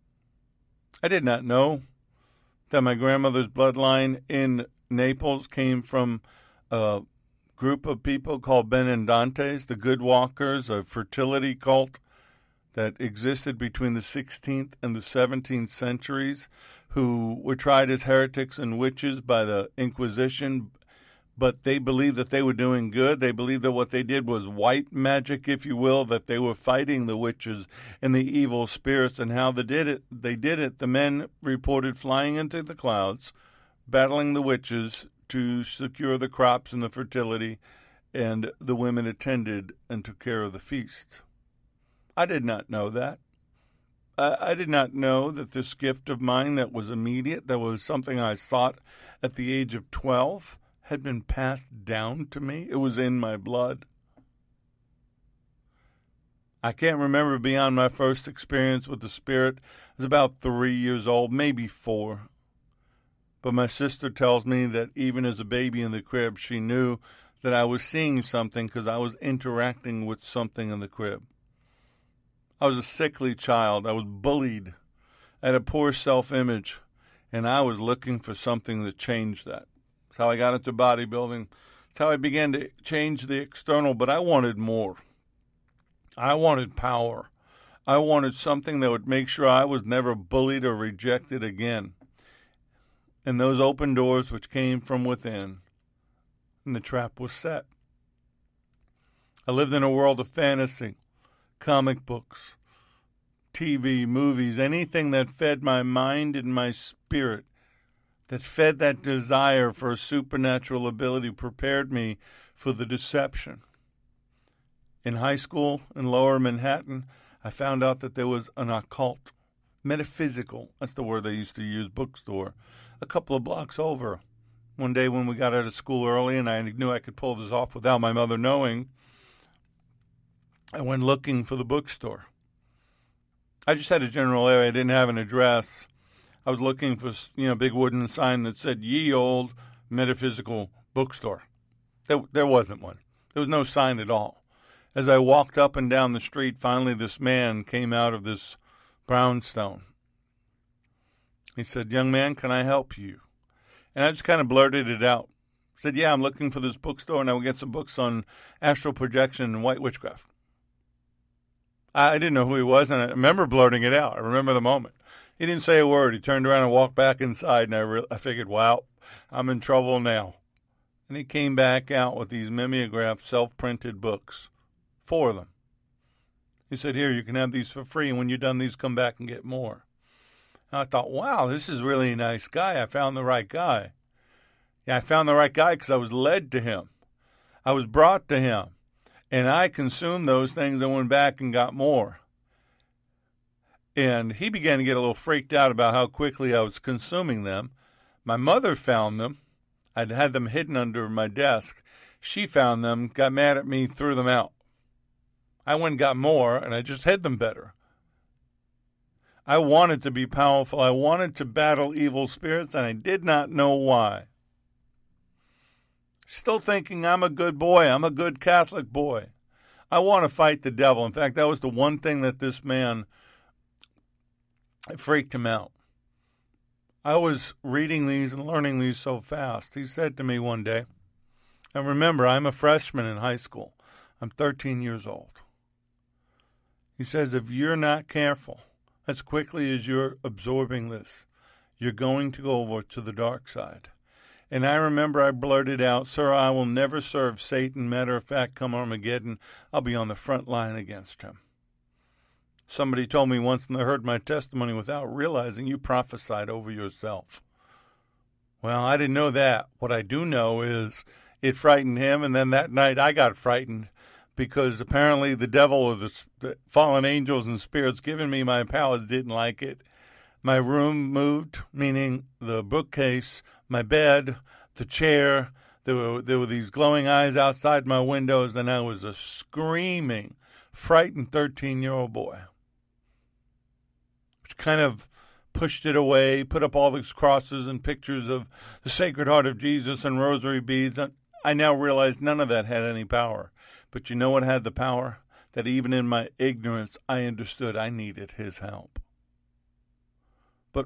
Speaker 1: I did not know that my grandmother's bloodline in Naples came from a group of people called Benandantes, the Good Walkers, a fertility cult that existed between the 16th and the 17th centuries, who were tried as heretics and witches by the Inquisition, but they believed that they were doing good. They believed that what they did was white magic, if you will, that they were fighting the witches and the evil spirits. And how they did it, the men reported flying into the clouds, battling the witches to secure the crops and the fertility, and the women attended and took care of the feast. I did not know that. I did not know that this gift of mine that was immediate, that was something I sought at the age of 12, had been passed down to me. It was in my blood. I can't remember beyond my first experience with the Spirit. I was about 3 years old, maybe 4. But my sister tells me that even as a baby in the crib, she knew that I was seeing something because I was interacting with something in the crib. I was a sickly child. I was bullied. I had a poor self-image, and I was looking for something to change that. That's how I got into bodybuilding. That's how I began to change the external, but I wanted more. I wanted power. I wanted something that would make sure I was never bullied or rejected again. And those open doors which came from within, and the trap was set. I lived in a world of fantasy. Comic books, TV, movies, anything that fed my mind and my spirit, that fed that desire for a supernatural ability, prepared me for the deception. In high school in Lower Manhattan, I found out that there was an occult, metaphysical, that's the word they used to use, bookstore, a couple of blocks over. One day when we got out of school early and I knew I could pull this off without my mother knowing, I went looking for the bookstore. I just had a general area. I didn't have an address. I was looking for, a big wooden sign that said, Ye Old Metaphysical Bookstore. There wasn't one. There was no sign at all. As I walked up and down the street, finally this man came out of this brownstone. He said, Young man, can I help you? And I just kind of blurted it out. I said, yeah, I'm looking for this bookstore, and I will get some books on astral projection and white witchcraft. I didn't know who he was, and I remember blurting it out. I remember the moment. He didn't say a word. He turned around and walked back inside, and I figured, wow, I'm in trouble now. And he came back out with these mimeographed, self-printed books, 4 of them. He said, here, you can have these for free, and when you're done these, come back and get more. And I thought, wow, this is really a nice guy. I found the right guy. Yeah, I found the right guy because I was led to him. I was brought to him. And I consumed those things and went back and got more. And he began to get a little freaked out about how quickly I was consuming them. My mother found them. I'd had them hidden under my desk. She found them, got mad at me, threw them out. I went and got more, and I just hid them better. I wanted to be powerful. I wanted to battle evil spirits, and I did not know why. Still thinking I'm a good boy. I'm a good Catholic boy. I want to fight the devil. In fact, that was the one thing that this man freaked him out. I was reading these and learning these so fast. He said to me one day, and remember, I'm a freshman in high school. I'm 13 years old. He says, if you're not careful, as quickly as you're absorbing this, you're going to go over to the dark side. And I remember I blurted out, sir, I will never serve Satan. Matter of fact, come Armageddon, I'll be on the front line against him. Somebody told me once, and I heard my testimony without realizing, you prophesied over yourself. Well, I didn't know that. What I do know is it frightened him, and then that night I got frightened because apparently the devil or the fallen angels and spirits giving me my powers didn't like it. My room moved, meaning the bookcase, my bed, the chair. There were these glowing eyes outside my windows, and I was a screaming, frightened 13-year-old boy. Which kind of pushed it away, put up all these crosses and pictures of the Sacred Heart of Jesus and rosary beads. I now realize none of that had any power. But you know what had the power? That even in my ignorance, I understood I needed his help. But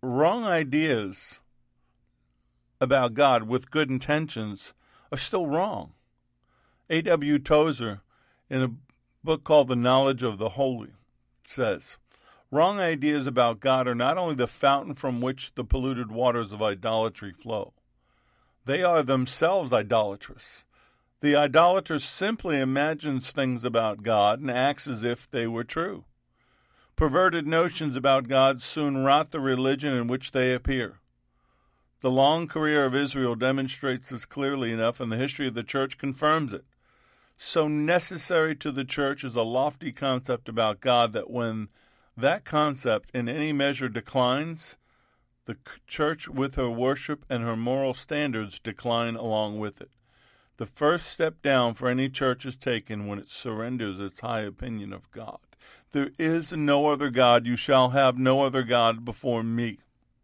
Speaker 1: wrong ideas about God with good intentions are still wrong. A.W. Tozer, in a book called The Knowledge of the Holy, says, wrong ideas about God are not only the fountain from which the polluted waters of idolatry flow, they are themselves idolatrous. The idolater simply imagines things about God and acts as if they were true. Perverted notions about God soon rot the religion in which they appear. The long career of Israel demonstrates this clearly enough, and the history of the church confirms it. So necessary to the church is a lofty concept about God that when that concept in any measure declines, the church with her worship and her moral standards decline along with it. The first step down for any church is taken when it surrenders its high opinion of God. There is no other God. You shall have no other God before me.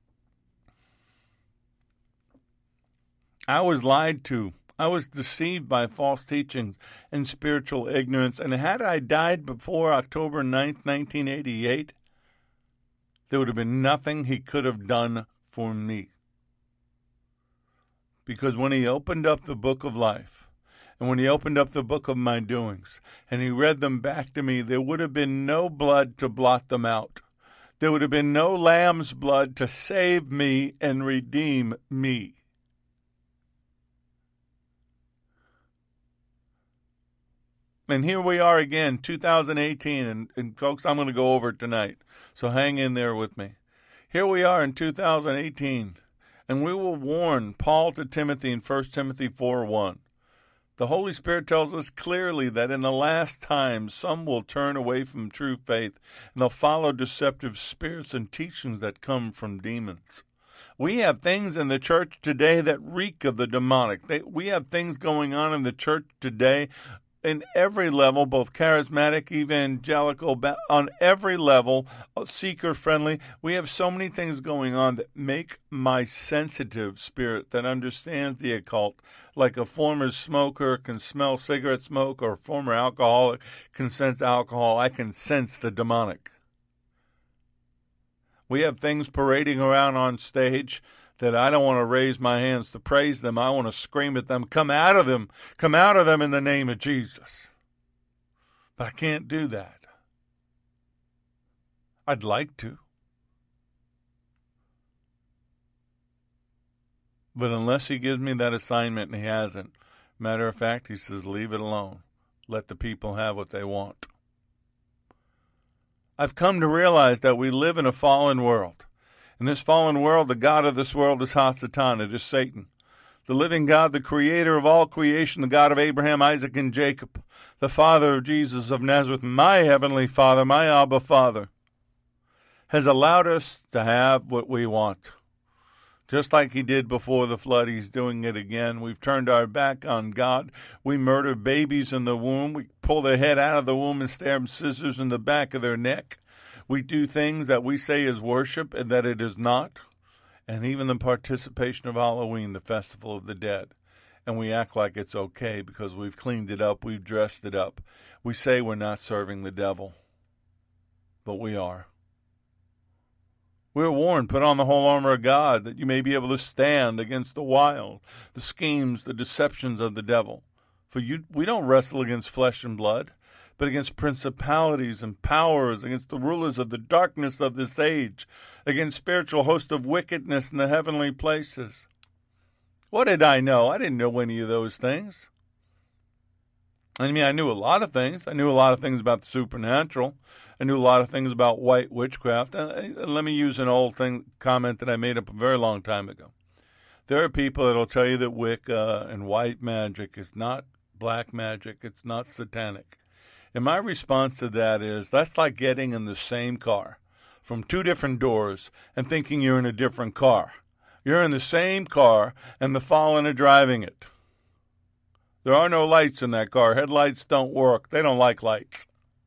Speaker 1: I was lied to. I was deceived by false teachings and spiritual ignorance, and had I died before October 9th, 1988, there would have been nothing he could have done for me. Because when he opened up the book of life, and when he opened up the book of my doings, and he read them back to me, there would have been no blood to blot them out. There would have been no lamb's blood to save me and redeem me. And here we are again, 2018, and folks, I'm going to go over it tonight, so hang in there with me. Here we are in 2018, and we will warn Paul to Timothy in 1 Timothy 4:1. The Holy Spirit tells us clearly that in the last times some will turn away from true faith, and they'll follow deceptive spirits and teachings that come from demons. We have things in the church today that reek of the demonic. We have things going on in the church today in every level, both charismatic, evangelical, on every level, seeker-friendly. We have so many things going on that make my sensitive spirit that understands the occult, like a former smoker can smell cigarette smoke or a former alcoholic can sense alcohol. I can sense the demonic. We have things parading around on stage that I don't want to raise my hands to praise them. I want to scream at them, come out of them in the name of Jesus. But I can't do that. I'd like to. But unless he gives me that assignment, and he hasn't, matter of fact, he says, leave it alone. Let the people have what they want. I've come to realize that we live in a fallen world. In this fallen world, the God of this world is Hasatan, it is Satan. The living God, the creator of all creation, the God of Abraham, Isaac, and Jacob, the Father of Jesus of Nazareth, my heavenly Father, my Abba Father, has allowed us to have what we want. Just like he did before the flood, he's doing it again. We've turned our back on God. We murder babies in the womb. We pull their head out of the womb and stab scissors in the back of their neck. We do things that we say is worship and that it is not. And even the participation of Halloween, the festival of the dead. And we act like it's okay because we've cleaned it up, we've dressed it up. We say we're not serving the devil, but we are. We're warned, put on the whole armor of God, that you may be able to stand against the wild, the schemes, the deceptions of the devil. For we don't wrestle against flesh and blood, but against principalities and powers, against the rulers of the darkness of this age, against spiritual hosts of wickedness in the heavenly places. What did I know? I didn't know any of those things. I mean, I knew a lot of things. I knew a lot of things about the supernatural. I knew a lot of things about white witchcraft. Let me use an old comment that I made up a very long time ago. There are people that will tell you that Wicca and white magic is not black magic. It's not satanic. And my response to that is, that's like getting in the same car from two different doors and thinking you're in a different car. You're in the same car and the fallen are driving it. There are no lights in that car. Headlights don't work. They don't like lights.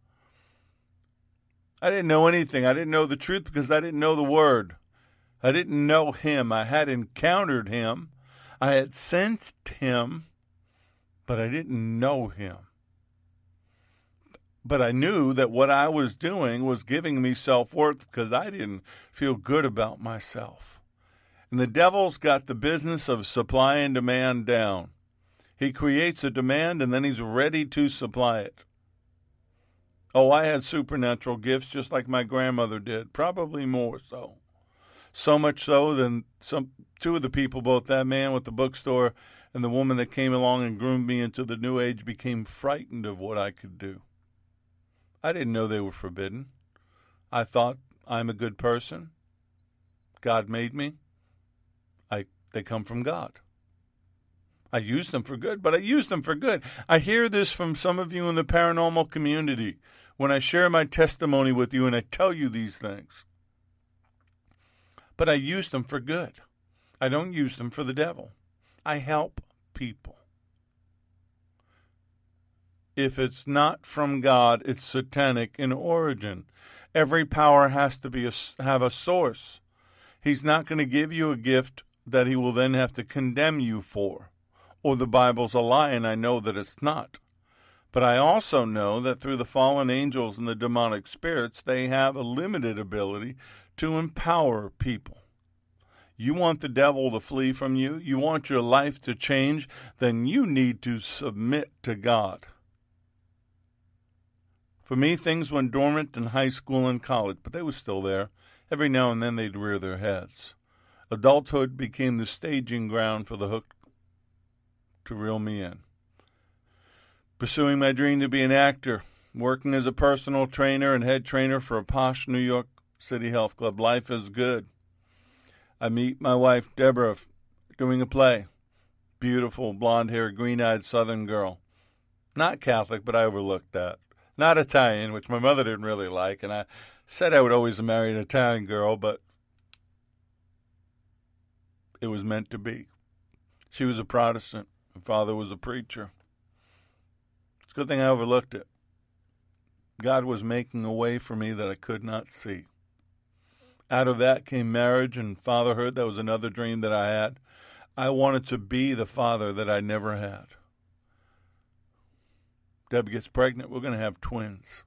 Speaker 1: I didn't know anything. I didn't know the truth because I didn't know the Word. I didn't know Him. I had encountered Him. I had sensed Him, but I didn't know Him. But I knew that what I was doing was giving me self-worth because I didn't feel good about myself. And the devil's got the business of supply and demand down. He creates a demand and then he's ready to supply it. Oh, I had supernatural gifts just like my grandmother did, probably more so. So much so than two of the people, both that man with the bookstore and the woman that came along and groomed me into the New Age, became frightened of what I could do. I didn't know they were forbidden. I thought, I'm a good person. God made me. They come from God. I use them for good, but I use them for good. I hear this from some of you in the paranormal community when I share my testimony with you and I tell you these things. But I use them for good. I don't use them for the devil. I help people. If it's not from God, it's satanic in origin. Every power has to have a source. He's not going to give you a gift that he will then have to condemn you for. Or the Bible's a lie, and I know that it's not. But I also know that through the fallen angels and the demonic spirits, they have a limited ability to empower people. You want the devil to flee from you? You want your life to change? Then you need to submit to God. For me, things went dormant in high school and college, but they were still there. Every now and then they'd rear their heads. Adulthood became the staging ground for the hook to reel me in. Pursuing my dream to be an actor, working as a personal trainer and head trainer for a posh New York City health club. Life is good. I meet my wife, Deborah, doing a play. Beautiful, blonde-haired, green-eyed Southern girl. Not Catholic, but I overlooked that. Not Italian, which my mother didn't really like, and I said I would always marry an Italian girl, but it was meant to be. She was a Protestant. Her father was a preacher. It's a good thing I overlooked it. God was making a way for me that I could not see. Out of that came marriage and fatherhood. That was another dream that I had. I wanted to be the father that I never had. Deb gets pregnant. We're going to have twins.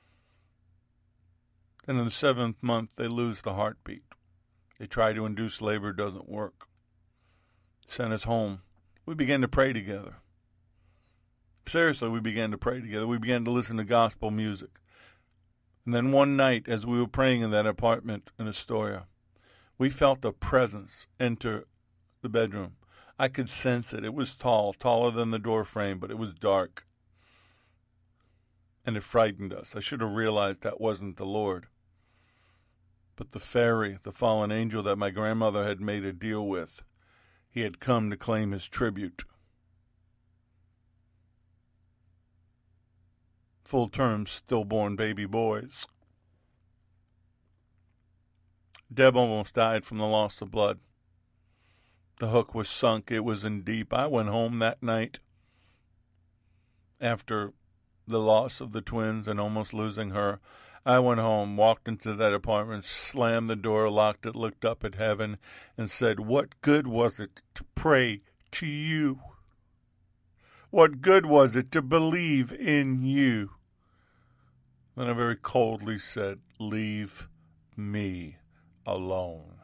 Speaker 1: And in the 7th month, they lose the heartbeat. They try to induce labor. It doesn't work. Sent us home. We began to pray together. Seriously, we began to pray together. We began to listen to gospel music. And then one night, as we were praying in that apartment in Astoria, we felt a presence enter the bedroom. I could sense it. It was tall, taller than the door frame, but it was dark. And it frightened us. I should have realized that wasn't the Lord. But the fairy, the fallen angel that my grandmother had made a deal with, he had come to claim his tribute. Full-term, stillborn baby boys. Deb almost died from the loss of blood. The hook was sunk. It was in deep. I went home that night after the loss of the twins and almost losing her. I went home, walked into that apartment, slammed the door, locked it, looked up at heaven, and said, what good was it to pray to you? What good was it to believe in you? Then I very coldly said, leave me alone.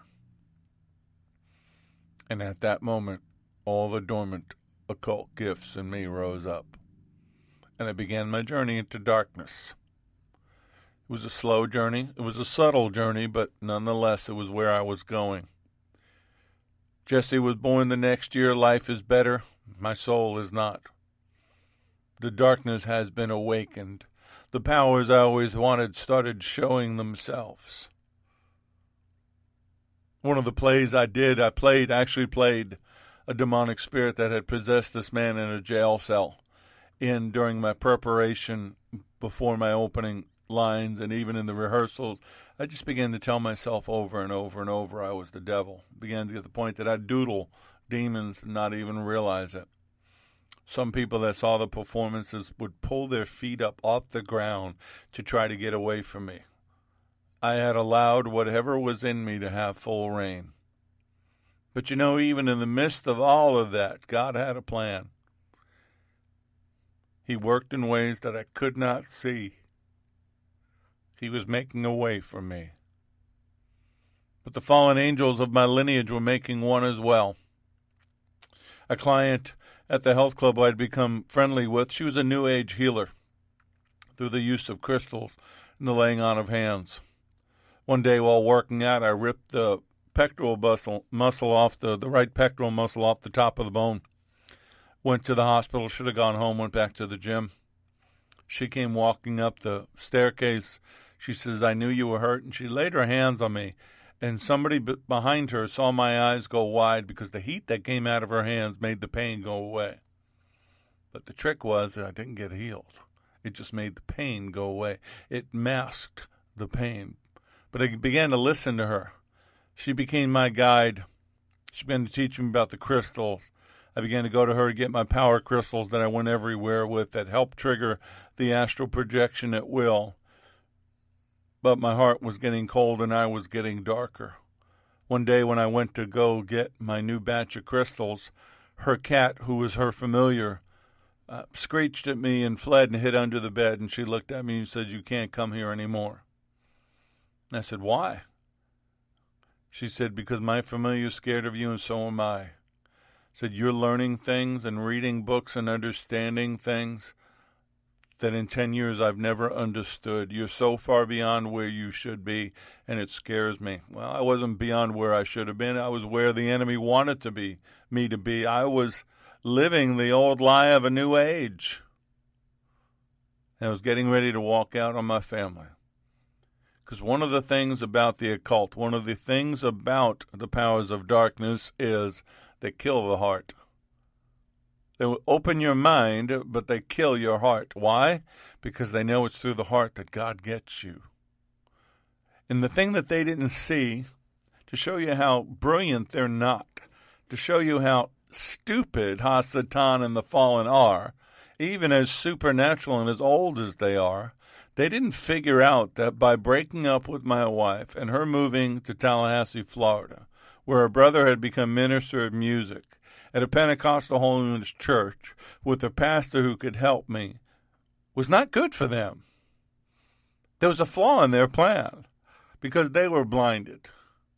Speaker 1: And at that moment, all the dormant occult gifts in me rose up. And I began my journey into darkness. It was a slow journey. It was a subtle journey, but nonetheless, it was where I was going. Jesse was born the next year. Life is better. My soul is not. The darkness has been awakened. The powers I always wanted started showing themselves. One of the plays I actually played a demonic spirit that had possessed this man in a jail cell. During my preparation before my opening lines and even in the rehearsals, I just began to tell myself over and over and over I was the devil. Began to get to the point that I'd doodle demons and not even realize it. Some people that saw the performances would pull their feet up off the ground to try to get away from me. I had allowed whatever was in me to have full reign. But even in the midst of all of that, God had a plan. He worked in ways that I could not see. He was making a way for me. But the fallen angels of my lineage were making one as well. A client at the health club I'd become friendly with, she was a New Age healer through the use of crystals and the laying on of hands. One day while working out, I ripped the pectoral muscle off the right pectoral muscle off the top of the bone. Went to the hospital, should have gone home, went back to the gym. She came walking up the staircase. She says, "I knew you were hurt," and she laid her hands on me. And somebody behind her saw my eyes go wide because the heat that came out of her hands made the pain go away. But the trick was that I didn't get healed. It just made the pain go away. It masked the pain. But I began to listen to her. She became my guide. She began to teach me about the crystals. I began to go to her to get my power crystals that I went everywhere with that helped trigger the astral projection at will. But my heart was getting cold and I was getting darker. One day when I went to go get my new batch of crystals, her cat, who was her familiar, screeched at me and fled and hid under the bed. And she looked at me and said, "You can't come here anymore." And I said, "Why?" She said, "Because my familiar is scared of you and so am I." I said, "You're learning things and reading books and understanding things that in 10 years I've never understood. You're so far beyond where you should be, and it scares me." Well, I wasn't beyond where I should have been. I was where the enemy wanted me to be. I was living the old lie of a new age. And I was getting ready to walk out on my family. Because one of the things about the occult, one of the things about the powers of darkness is they kill the heart. They will open your mind, but they kill your heart. Why? Because they know it's through the heart that God gets you. And the thing that they didn't see, to show you how brilliant they're not, to show you how stupid Hasatan and the fallen are, even as supernatural and as old as they are, they didn't figure out that by breaking up with my wife and her moving to Tallahassee, Florida, where her brother had become minister of music, at a Pentecostal holiness church with a pastor who could help me, was not good for them. There was a flaw in their plan because they were blinded.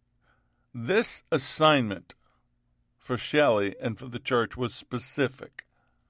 Speaker 1: This assignment for Shelley and for the church was specific.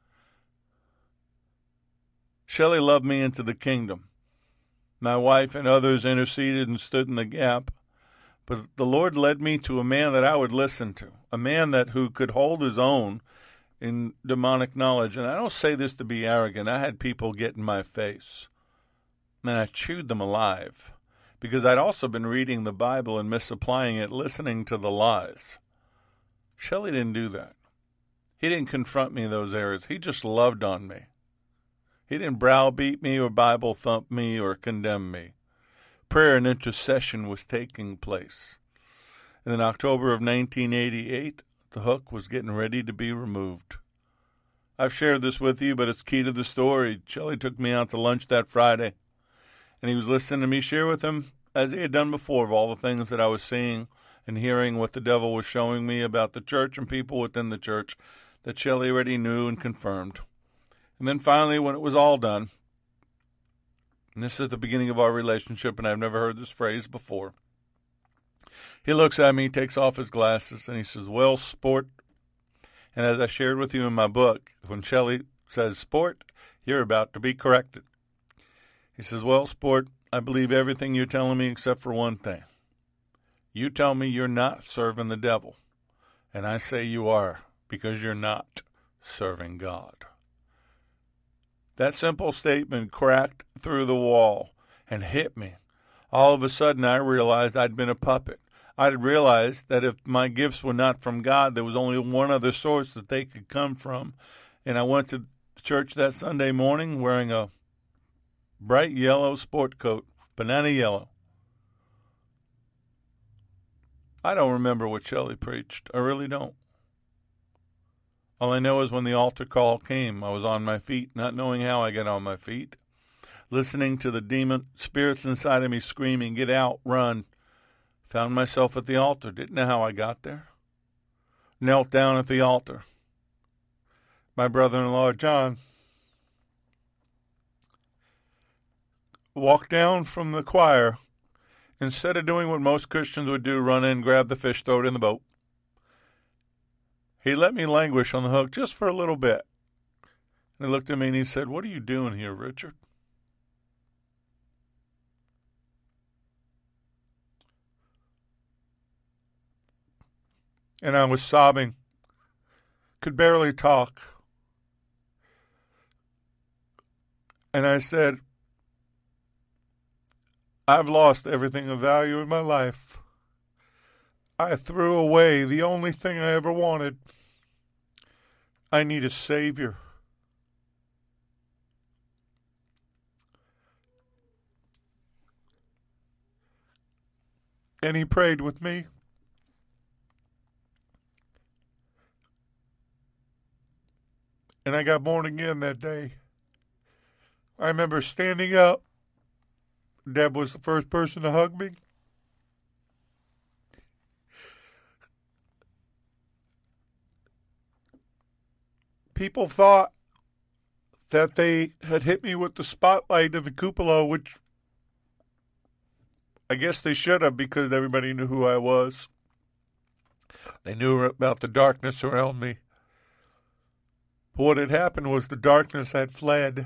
Speaker 1: Shelley loved me into the kingdom. My wife and others interceded and stood in the gap. But the Lord led me to a man that I would listen to, a man who could hold his own in demonic knowledge. And I don't say this to be arrogant. I had people get in my face, and I chewed them alive because I'd also been reading the Bible and misapplying it, listening to the lies. Shelley didn't do that. He didn't confront me in those areas. He just loved on me. He didn't browbeat me or Bible thump me or condemn me. Prayer and intercession was taking place. And in October of 1988, the hook was getting ready to be removed. I've shared this with you, but it's key to the story. Shelley took me out to lunch that Friday, and he was listening to me share with him, as he had done before, of all the things that I was seeing and hearing what the devil was showing me about the church and people within the church that Shelley already knew and confirmed. And then finally, when it was all done, and this is the beginning of our relationship, and I've never heard this phrase before, he looks at me, takes off his glasses, and he says, "Well, sport," and as I shared with you in my book, when Shelley says sport, you're about to be corrected. He says, "Well, sport, I believe everything you're telling me except for one thing. You tell me you're not serving the devil, and I say you are, because you're not serving God." That simple statement cracked through the wall and hit me. All of a sudden, I realized I'd been a puppet. I realized that if my gifts were not from God, there was only one other source that they could come from. And I went to church that Sunday morning wearing a bright yellow sport coat, banana yellow. I don't remember what Shelley preached. I really don't. All I know is when the altar call came, I was on my feet, not knowing how I got on my feet, listening to the demon spirits inside of me screaming, "Get out, run." Found myself at the altar. Didn't know how I got there. Knelt down at the altar. My brother-in-law, John, walked down from the choir. Instead of doing what most Christians would do, run in, grab the fish, throw it in the boat, he let me languish on the hook just for a little bit. And he looked at me and he said, "What are you doing here, Richard?" And I was sobbing, could barely talk. And I said, "I've lost everything of value in my life. I threw away the only thing I ever wanted. I need a Savior." And he prayed with me. And I got born again that day. I remember standing up. Deb was the first person to hug me. People thought that they had hit me with the spotlight in the cupola, which I guess they should have, because everybody knew who I was. They knew about the darkness around me. But what had happened was the darkness had fled.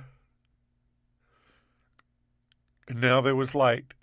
Speaker 1: And now there was light.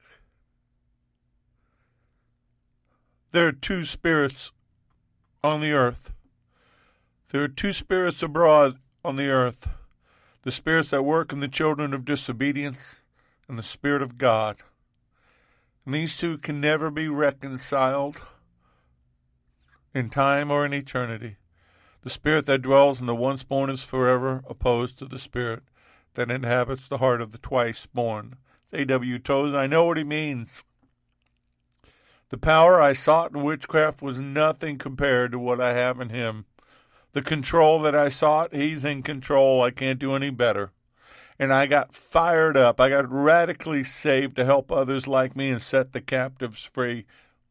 Speaker 1: There are two spirits on the earth. There are two spirits abroad on the earth. The spirits that work in the children of disobedience and the Spirit of God. And these two can never be reconciled in time or in eternity. The spirit that dwells in the once born is forever opposed to the spirit that inhabits the heart of the twice born. A.W. Tozer, I know what he means. The power I sought in witchcraft was nothing compared to what I have in him. The control that I sought, he's in control. I can't do any better. And I got fired up. I got radically saved to help others like me and set the captives free.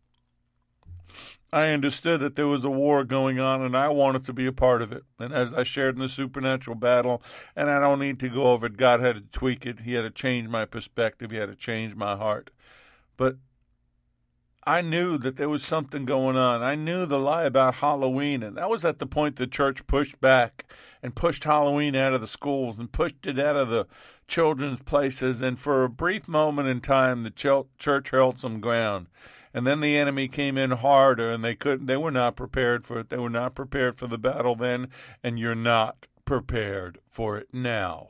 Speaker 1: I understood that there was a war going on, and I wanted to be a part of it. And as I shared in the supernatural battle, and I don't need to go over it, God had to tweak it. He had to change my perspective. He had to change my heart. But I knew that there was something going on. I knew the lie about Halloween, and that was at the point the church pushed back and pushed Halloween out of the schools and pushed it out of the children's places. And for a brief moment in time, the church held some ground. And then the enemy came in harder, and they were not prepared for it. They were not prepared for the battle then, and you're not prepared for it now.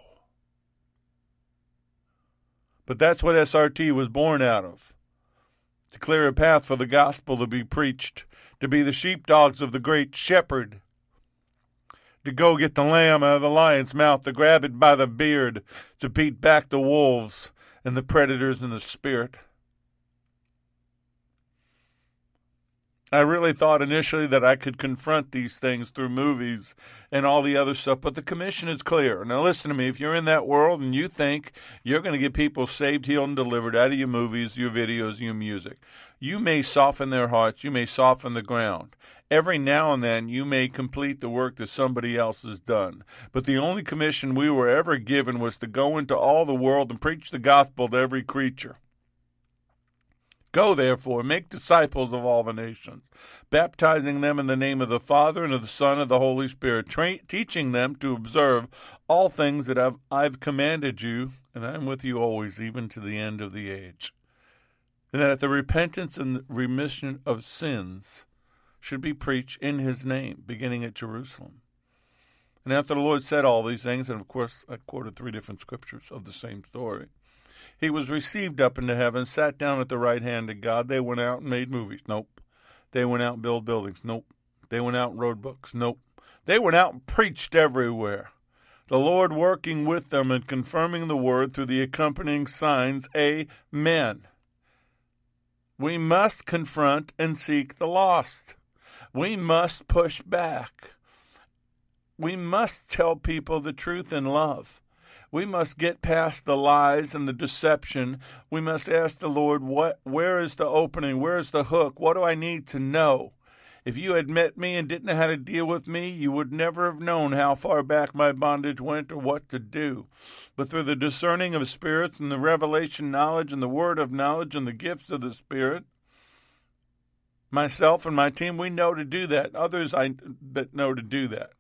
Speaker 1: But that's what SRT was born out of. To clear a path for the gospel to be preached, to be the sheepdogs of the great shepherd, to go get the lamb out of the lion's mouth, to grab it by the beard, to beat back the wolves and the predators in the spirit. I really thought initially that I could confront these things through movies and all the other stuff, but the commission is clear. Now listen to me, if you're in that world and you think you're going to get people saved, healed, and delivered out of your movies, your videos, your music, you may soften their hearts, you may soften the ground. Every now and then you may complete the work that somebody else has done. But the only commission we were ever given was to go into all the world and preach the gospel to every creature. Go, therefore, make disciples of all the nations, baptizing them in the name of the Father and of the Son and of the Holy Spirit, teaching them to observe all things that I've commanded you, and I'm with you always, even to the end of the age. And that the repentance and remission of sins should be preached in his name, beginning at Jerusalem. And after the Lord said all these things, and of course I quoted 3 different scriptures of the same story, he was received up into heaven, sat down at the right hand of God. They went out and made movies. Nope. They went out and built buildings. Nope. They went out and wrote books. Nope. They went out and preached everywhere. The Lord working with them and confirming the word through the accompanying signs. Amen. We must confront and seek the lost. We must push back. We must tell people the truth in love. We must get past the lies and the deception. We must ask the Lord, where is the opening? Where is the hook? What do I need to know? If you had met me and didn't know how to deal with me, you would never have known how far back my bondage went or what to do. But through the discerning of spirits and the revelation knowledge and the word of knowledge and the gifts of the Spirit, myself and my team, we know to do that. Others that know to do that.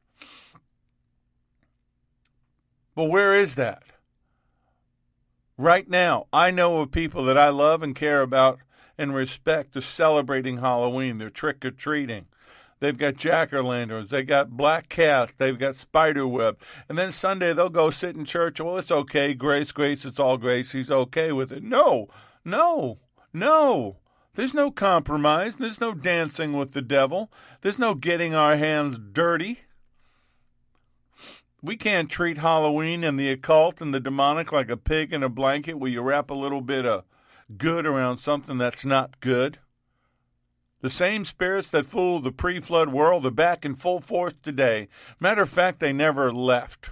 Speaker 1: But where is that? Right now, I know of people that I love and care about and respect are celebrating Halloween. They're trick-or-treating. They've got jack-o'-lanterns. They got black cats. They've got spider web. And then Sunday they'll go sit in church. Well, it's okay. Grace, it's all grace. He's okay with it. No. There's no compromise. There's no dancing with the devil. There's no getting our hands dirty. We can't treat Halloween and the occult and the demonic like a pig in a blanket where you wrap a little bit of good around something that's not good. The same spirits that fooled the pre-flood world are back in full force today. Matter of fact, they never left.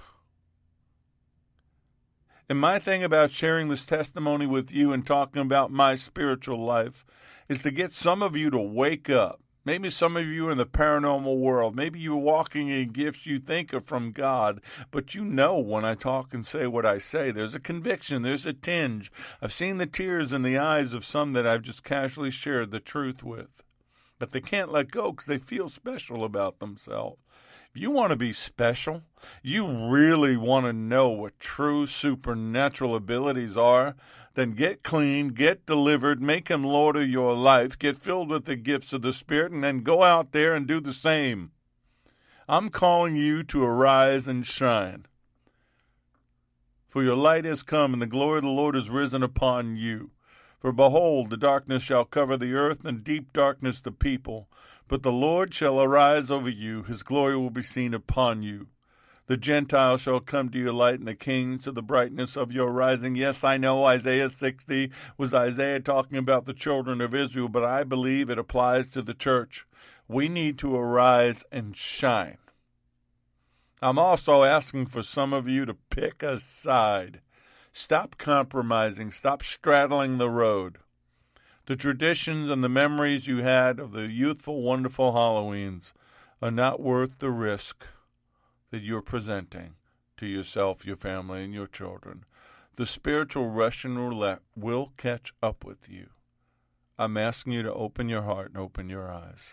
Speaker 1: And my thing about sharing this testimony with you and talking about my spiritual life is to get some of you to wake up. Maybe some of you are in the paranormal world. Maybe you're walking in gifts you think are from God, but you know when I talk and say what I say. There's a conviction. There's a tinge. I've seen the tears in the eyes of some that I've just casually shared the truth with. But they can't let go because they feel special about themselves. If you want to be special, you really want to know what true supernatural abilities are, then get clean, get delivered, make him Lord of your life, get filled with the gifts of the Spirit, and then go out there and do the same. I'm calling you to arise and shine. For your light has come, and the glory of the Lord is risen upon you. For behold, the darkness shall cover the earth, and deep darkness the people. But the Lord shall arise over you, his glory will be seen upon you. The Gentiles shall come to your light, and the kings to the brightness of your rising. Yes, I know Isaiah 60 was Isaiah talking about the children of Israel, but I believe it applies to the church. We need to arise and shine. I'm also asking for some of you to pick a side. Stop compromising. Stop straddling the road. The traditions and the memories you had of the youthful, wonderful Halloweens are not worth the risk that you're presenting to yourself, your family, and your children. The spiritual Russian roulette will catch up with you. I'm asking you to open your heart and open your eyes.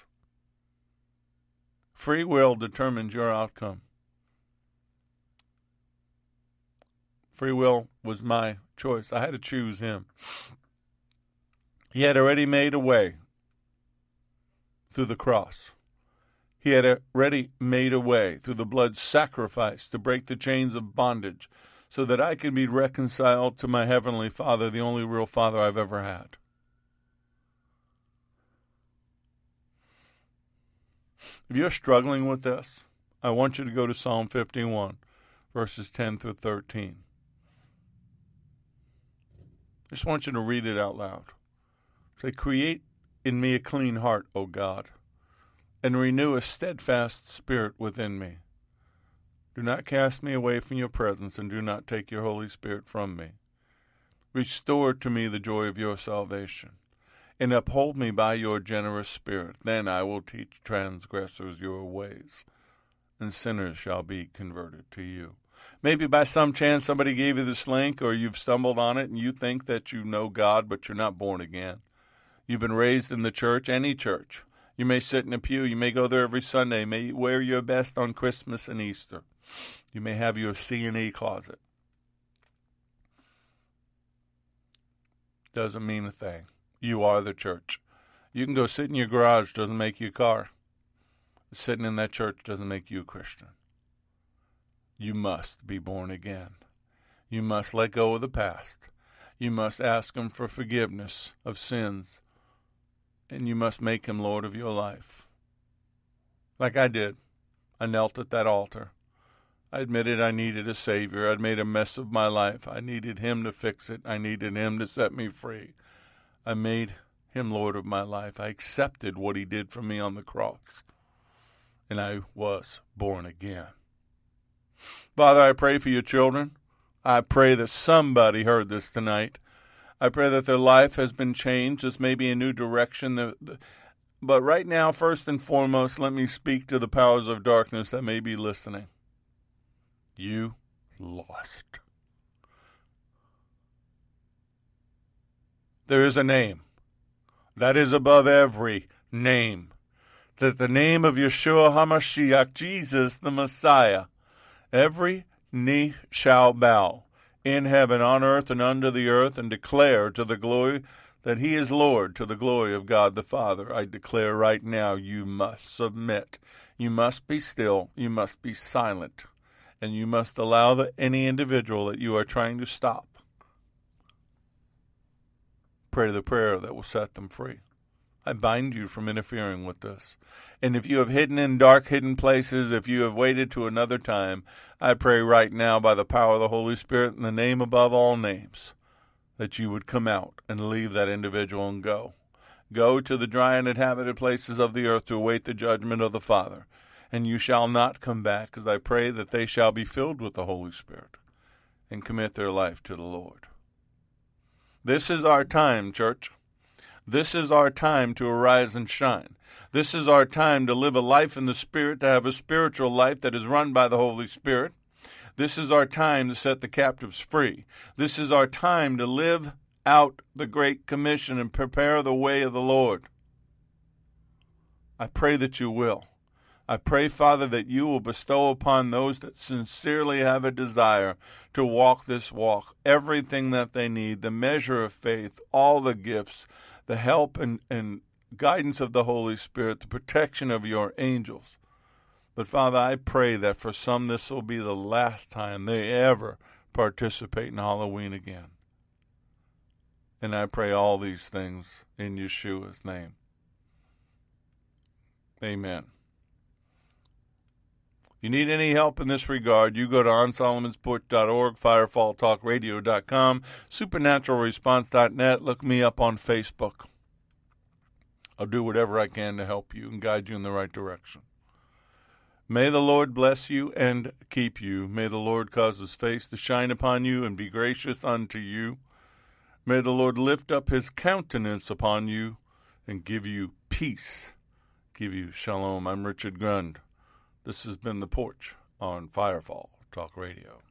Speaker 1: Free will determines your outcome. Free will was my choice. I had to choose him. He had already made a way through the cross. He had already made a way through the blood sacrifice to break the chains of bondage so that I could be reconciled to my Heavenly Father, the only real Father I've ever had. If you're struggling with this, I want you to go to Psalm 51, verses 10 through 13. I just want you to read it out loud. Say, create in me a clean heart, O God, and renew a steadfast spirit within me. Do not cast me away from your presence, and do not take your Holy Spirit from me. Restore to me the joy of your salvation, and uphold me by your generous spirit. Then I will teach transgressors your ways, and sinners shall be converted to you. Maybe by some chance somebody gave you this link, or you've stumbled on it, and you think that you know God, but you're not born again. You've been raised in the church, any church. You may sit in a pew. You may go there every Sunday. You may wear your best on Christmas and Easter. You may have your C&E closet. Doesn't mean a thing. You are the church. You can go sit in your garage. Doesn't make you a car. Sitting in that church doesn't make you a Christian. You must be born again. You must let go of the past. You must ask him for forgiveness of sins. And you must make him Lord of your life. Like I did. I knelt at that altar. I admitted I needed a Savior. I'd made a mess of my life. I needed him to fix it. I needed him to set me free. I made him Lord of my life. I accepted what he did for me on the cross. And I was born again. Father, I pray for your children. I pray that somebody heard this tonight. I pray that their life has been changed. This may be a new direction. But right now, first and foremost, let me speak to the powers of darkness that may be listening. You lost. There is a name that is above every name. That the name of Yeshua HaMashiach, Jesus the Messiah, every knee shall bow in heaven, on earth, and under the earth, and declare to the glory that he is Lord, to the glory of God the Father. I declare right now, you must submit. You must be still. You must be silent. And you must allow any individual that you are trying to stop pray the prayer that will set them free. I bind you from interfering with this. And if you have hidden in dark, hidden places, if you have waited to another time, I pray right now by the power of the Holy Spirit in the name above all names, that you would come out and leave that individual and go. Go to the dry and inhabited places of the earth to await the judgment of the Father. And you shall not come back, because I pray that they shall be filled with the Holy Spirit and commit their life to the Lord. This is our time, church. This is our time to arise and shine. This is our time to live a life in the Spirit, to have a spiritual life that is run by the Holy Spirit. This is our time to set the captives free. This is our time to live out the Great Commission and prepare the way of the Lord. I pray that you will. I pray, Father, that you will bestow upon those that sincerely have a desire to walk this walk everything that they need, the measure of faith, all the gifts, the help and guidance of the Holy Spirit, the protection of your angels. But, Father, I pray that for some this will be the last time they ever participate in Halloween again. And I pray all these things in Yeshua's name. Amen. If you need any help in this regard, you go to OnSolomon'sPorch.org, FirefallTalkRadio.com, SupernaturalResponse.net. Look me up on Facebook. I'll do whatever I can to help you and guide you in the right direction. May the Lord bless you and keep you. May the Lord cause his face to shine upon you and be gracious unto you. May the Lord lift up his countenance upon you and give you peace. Give you shalom. I'm Richard Grund. This has been The Porch on Firefall Talk Radio.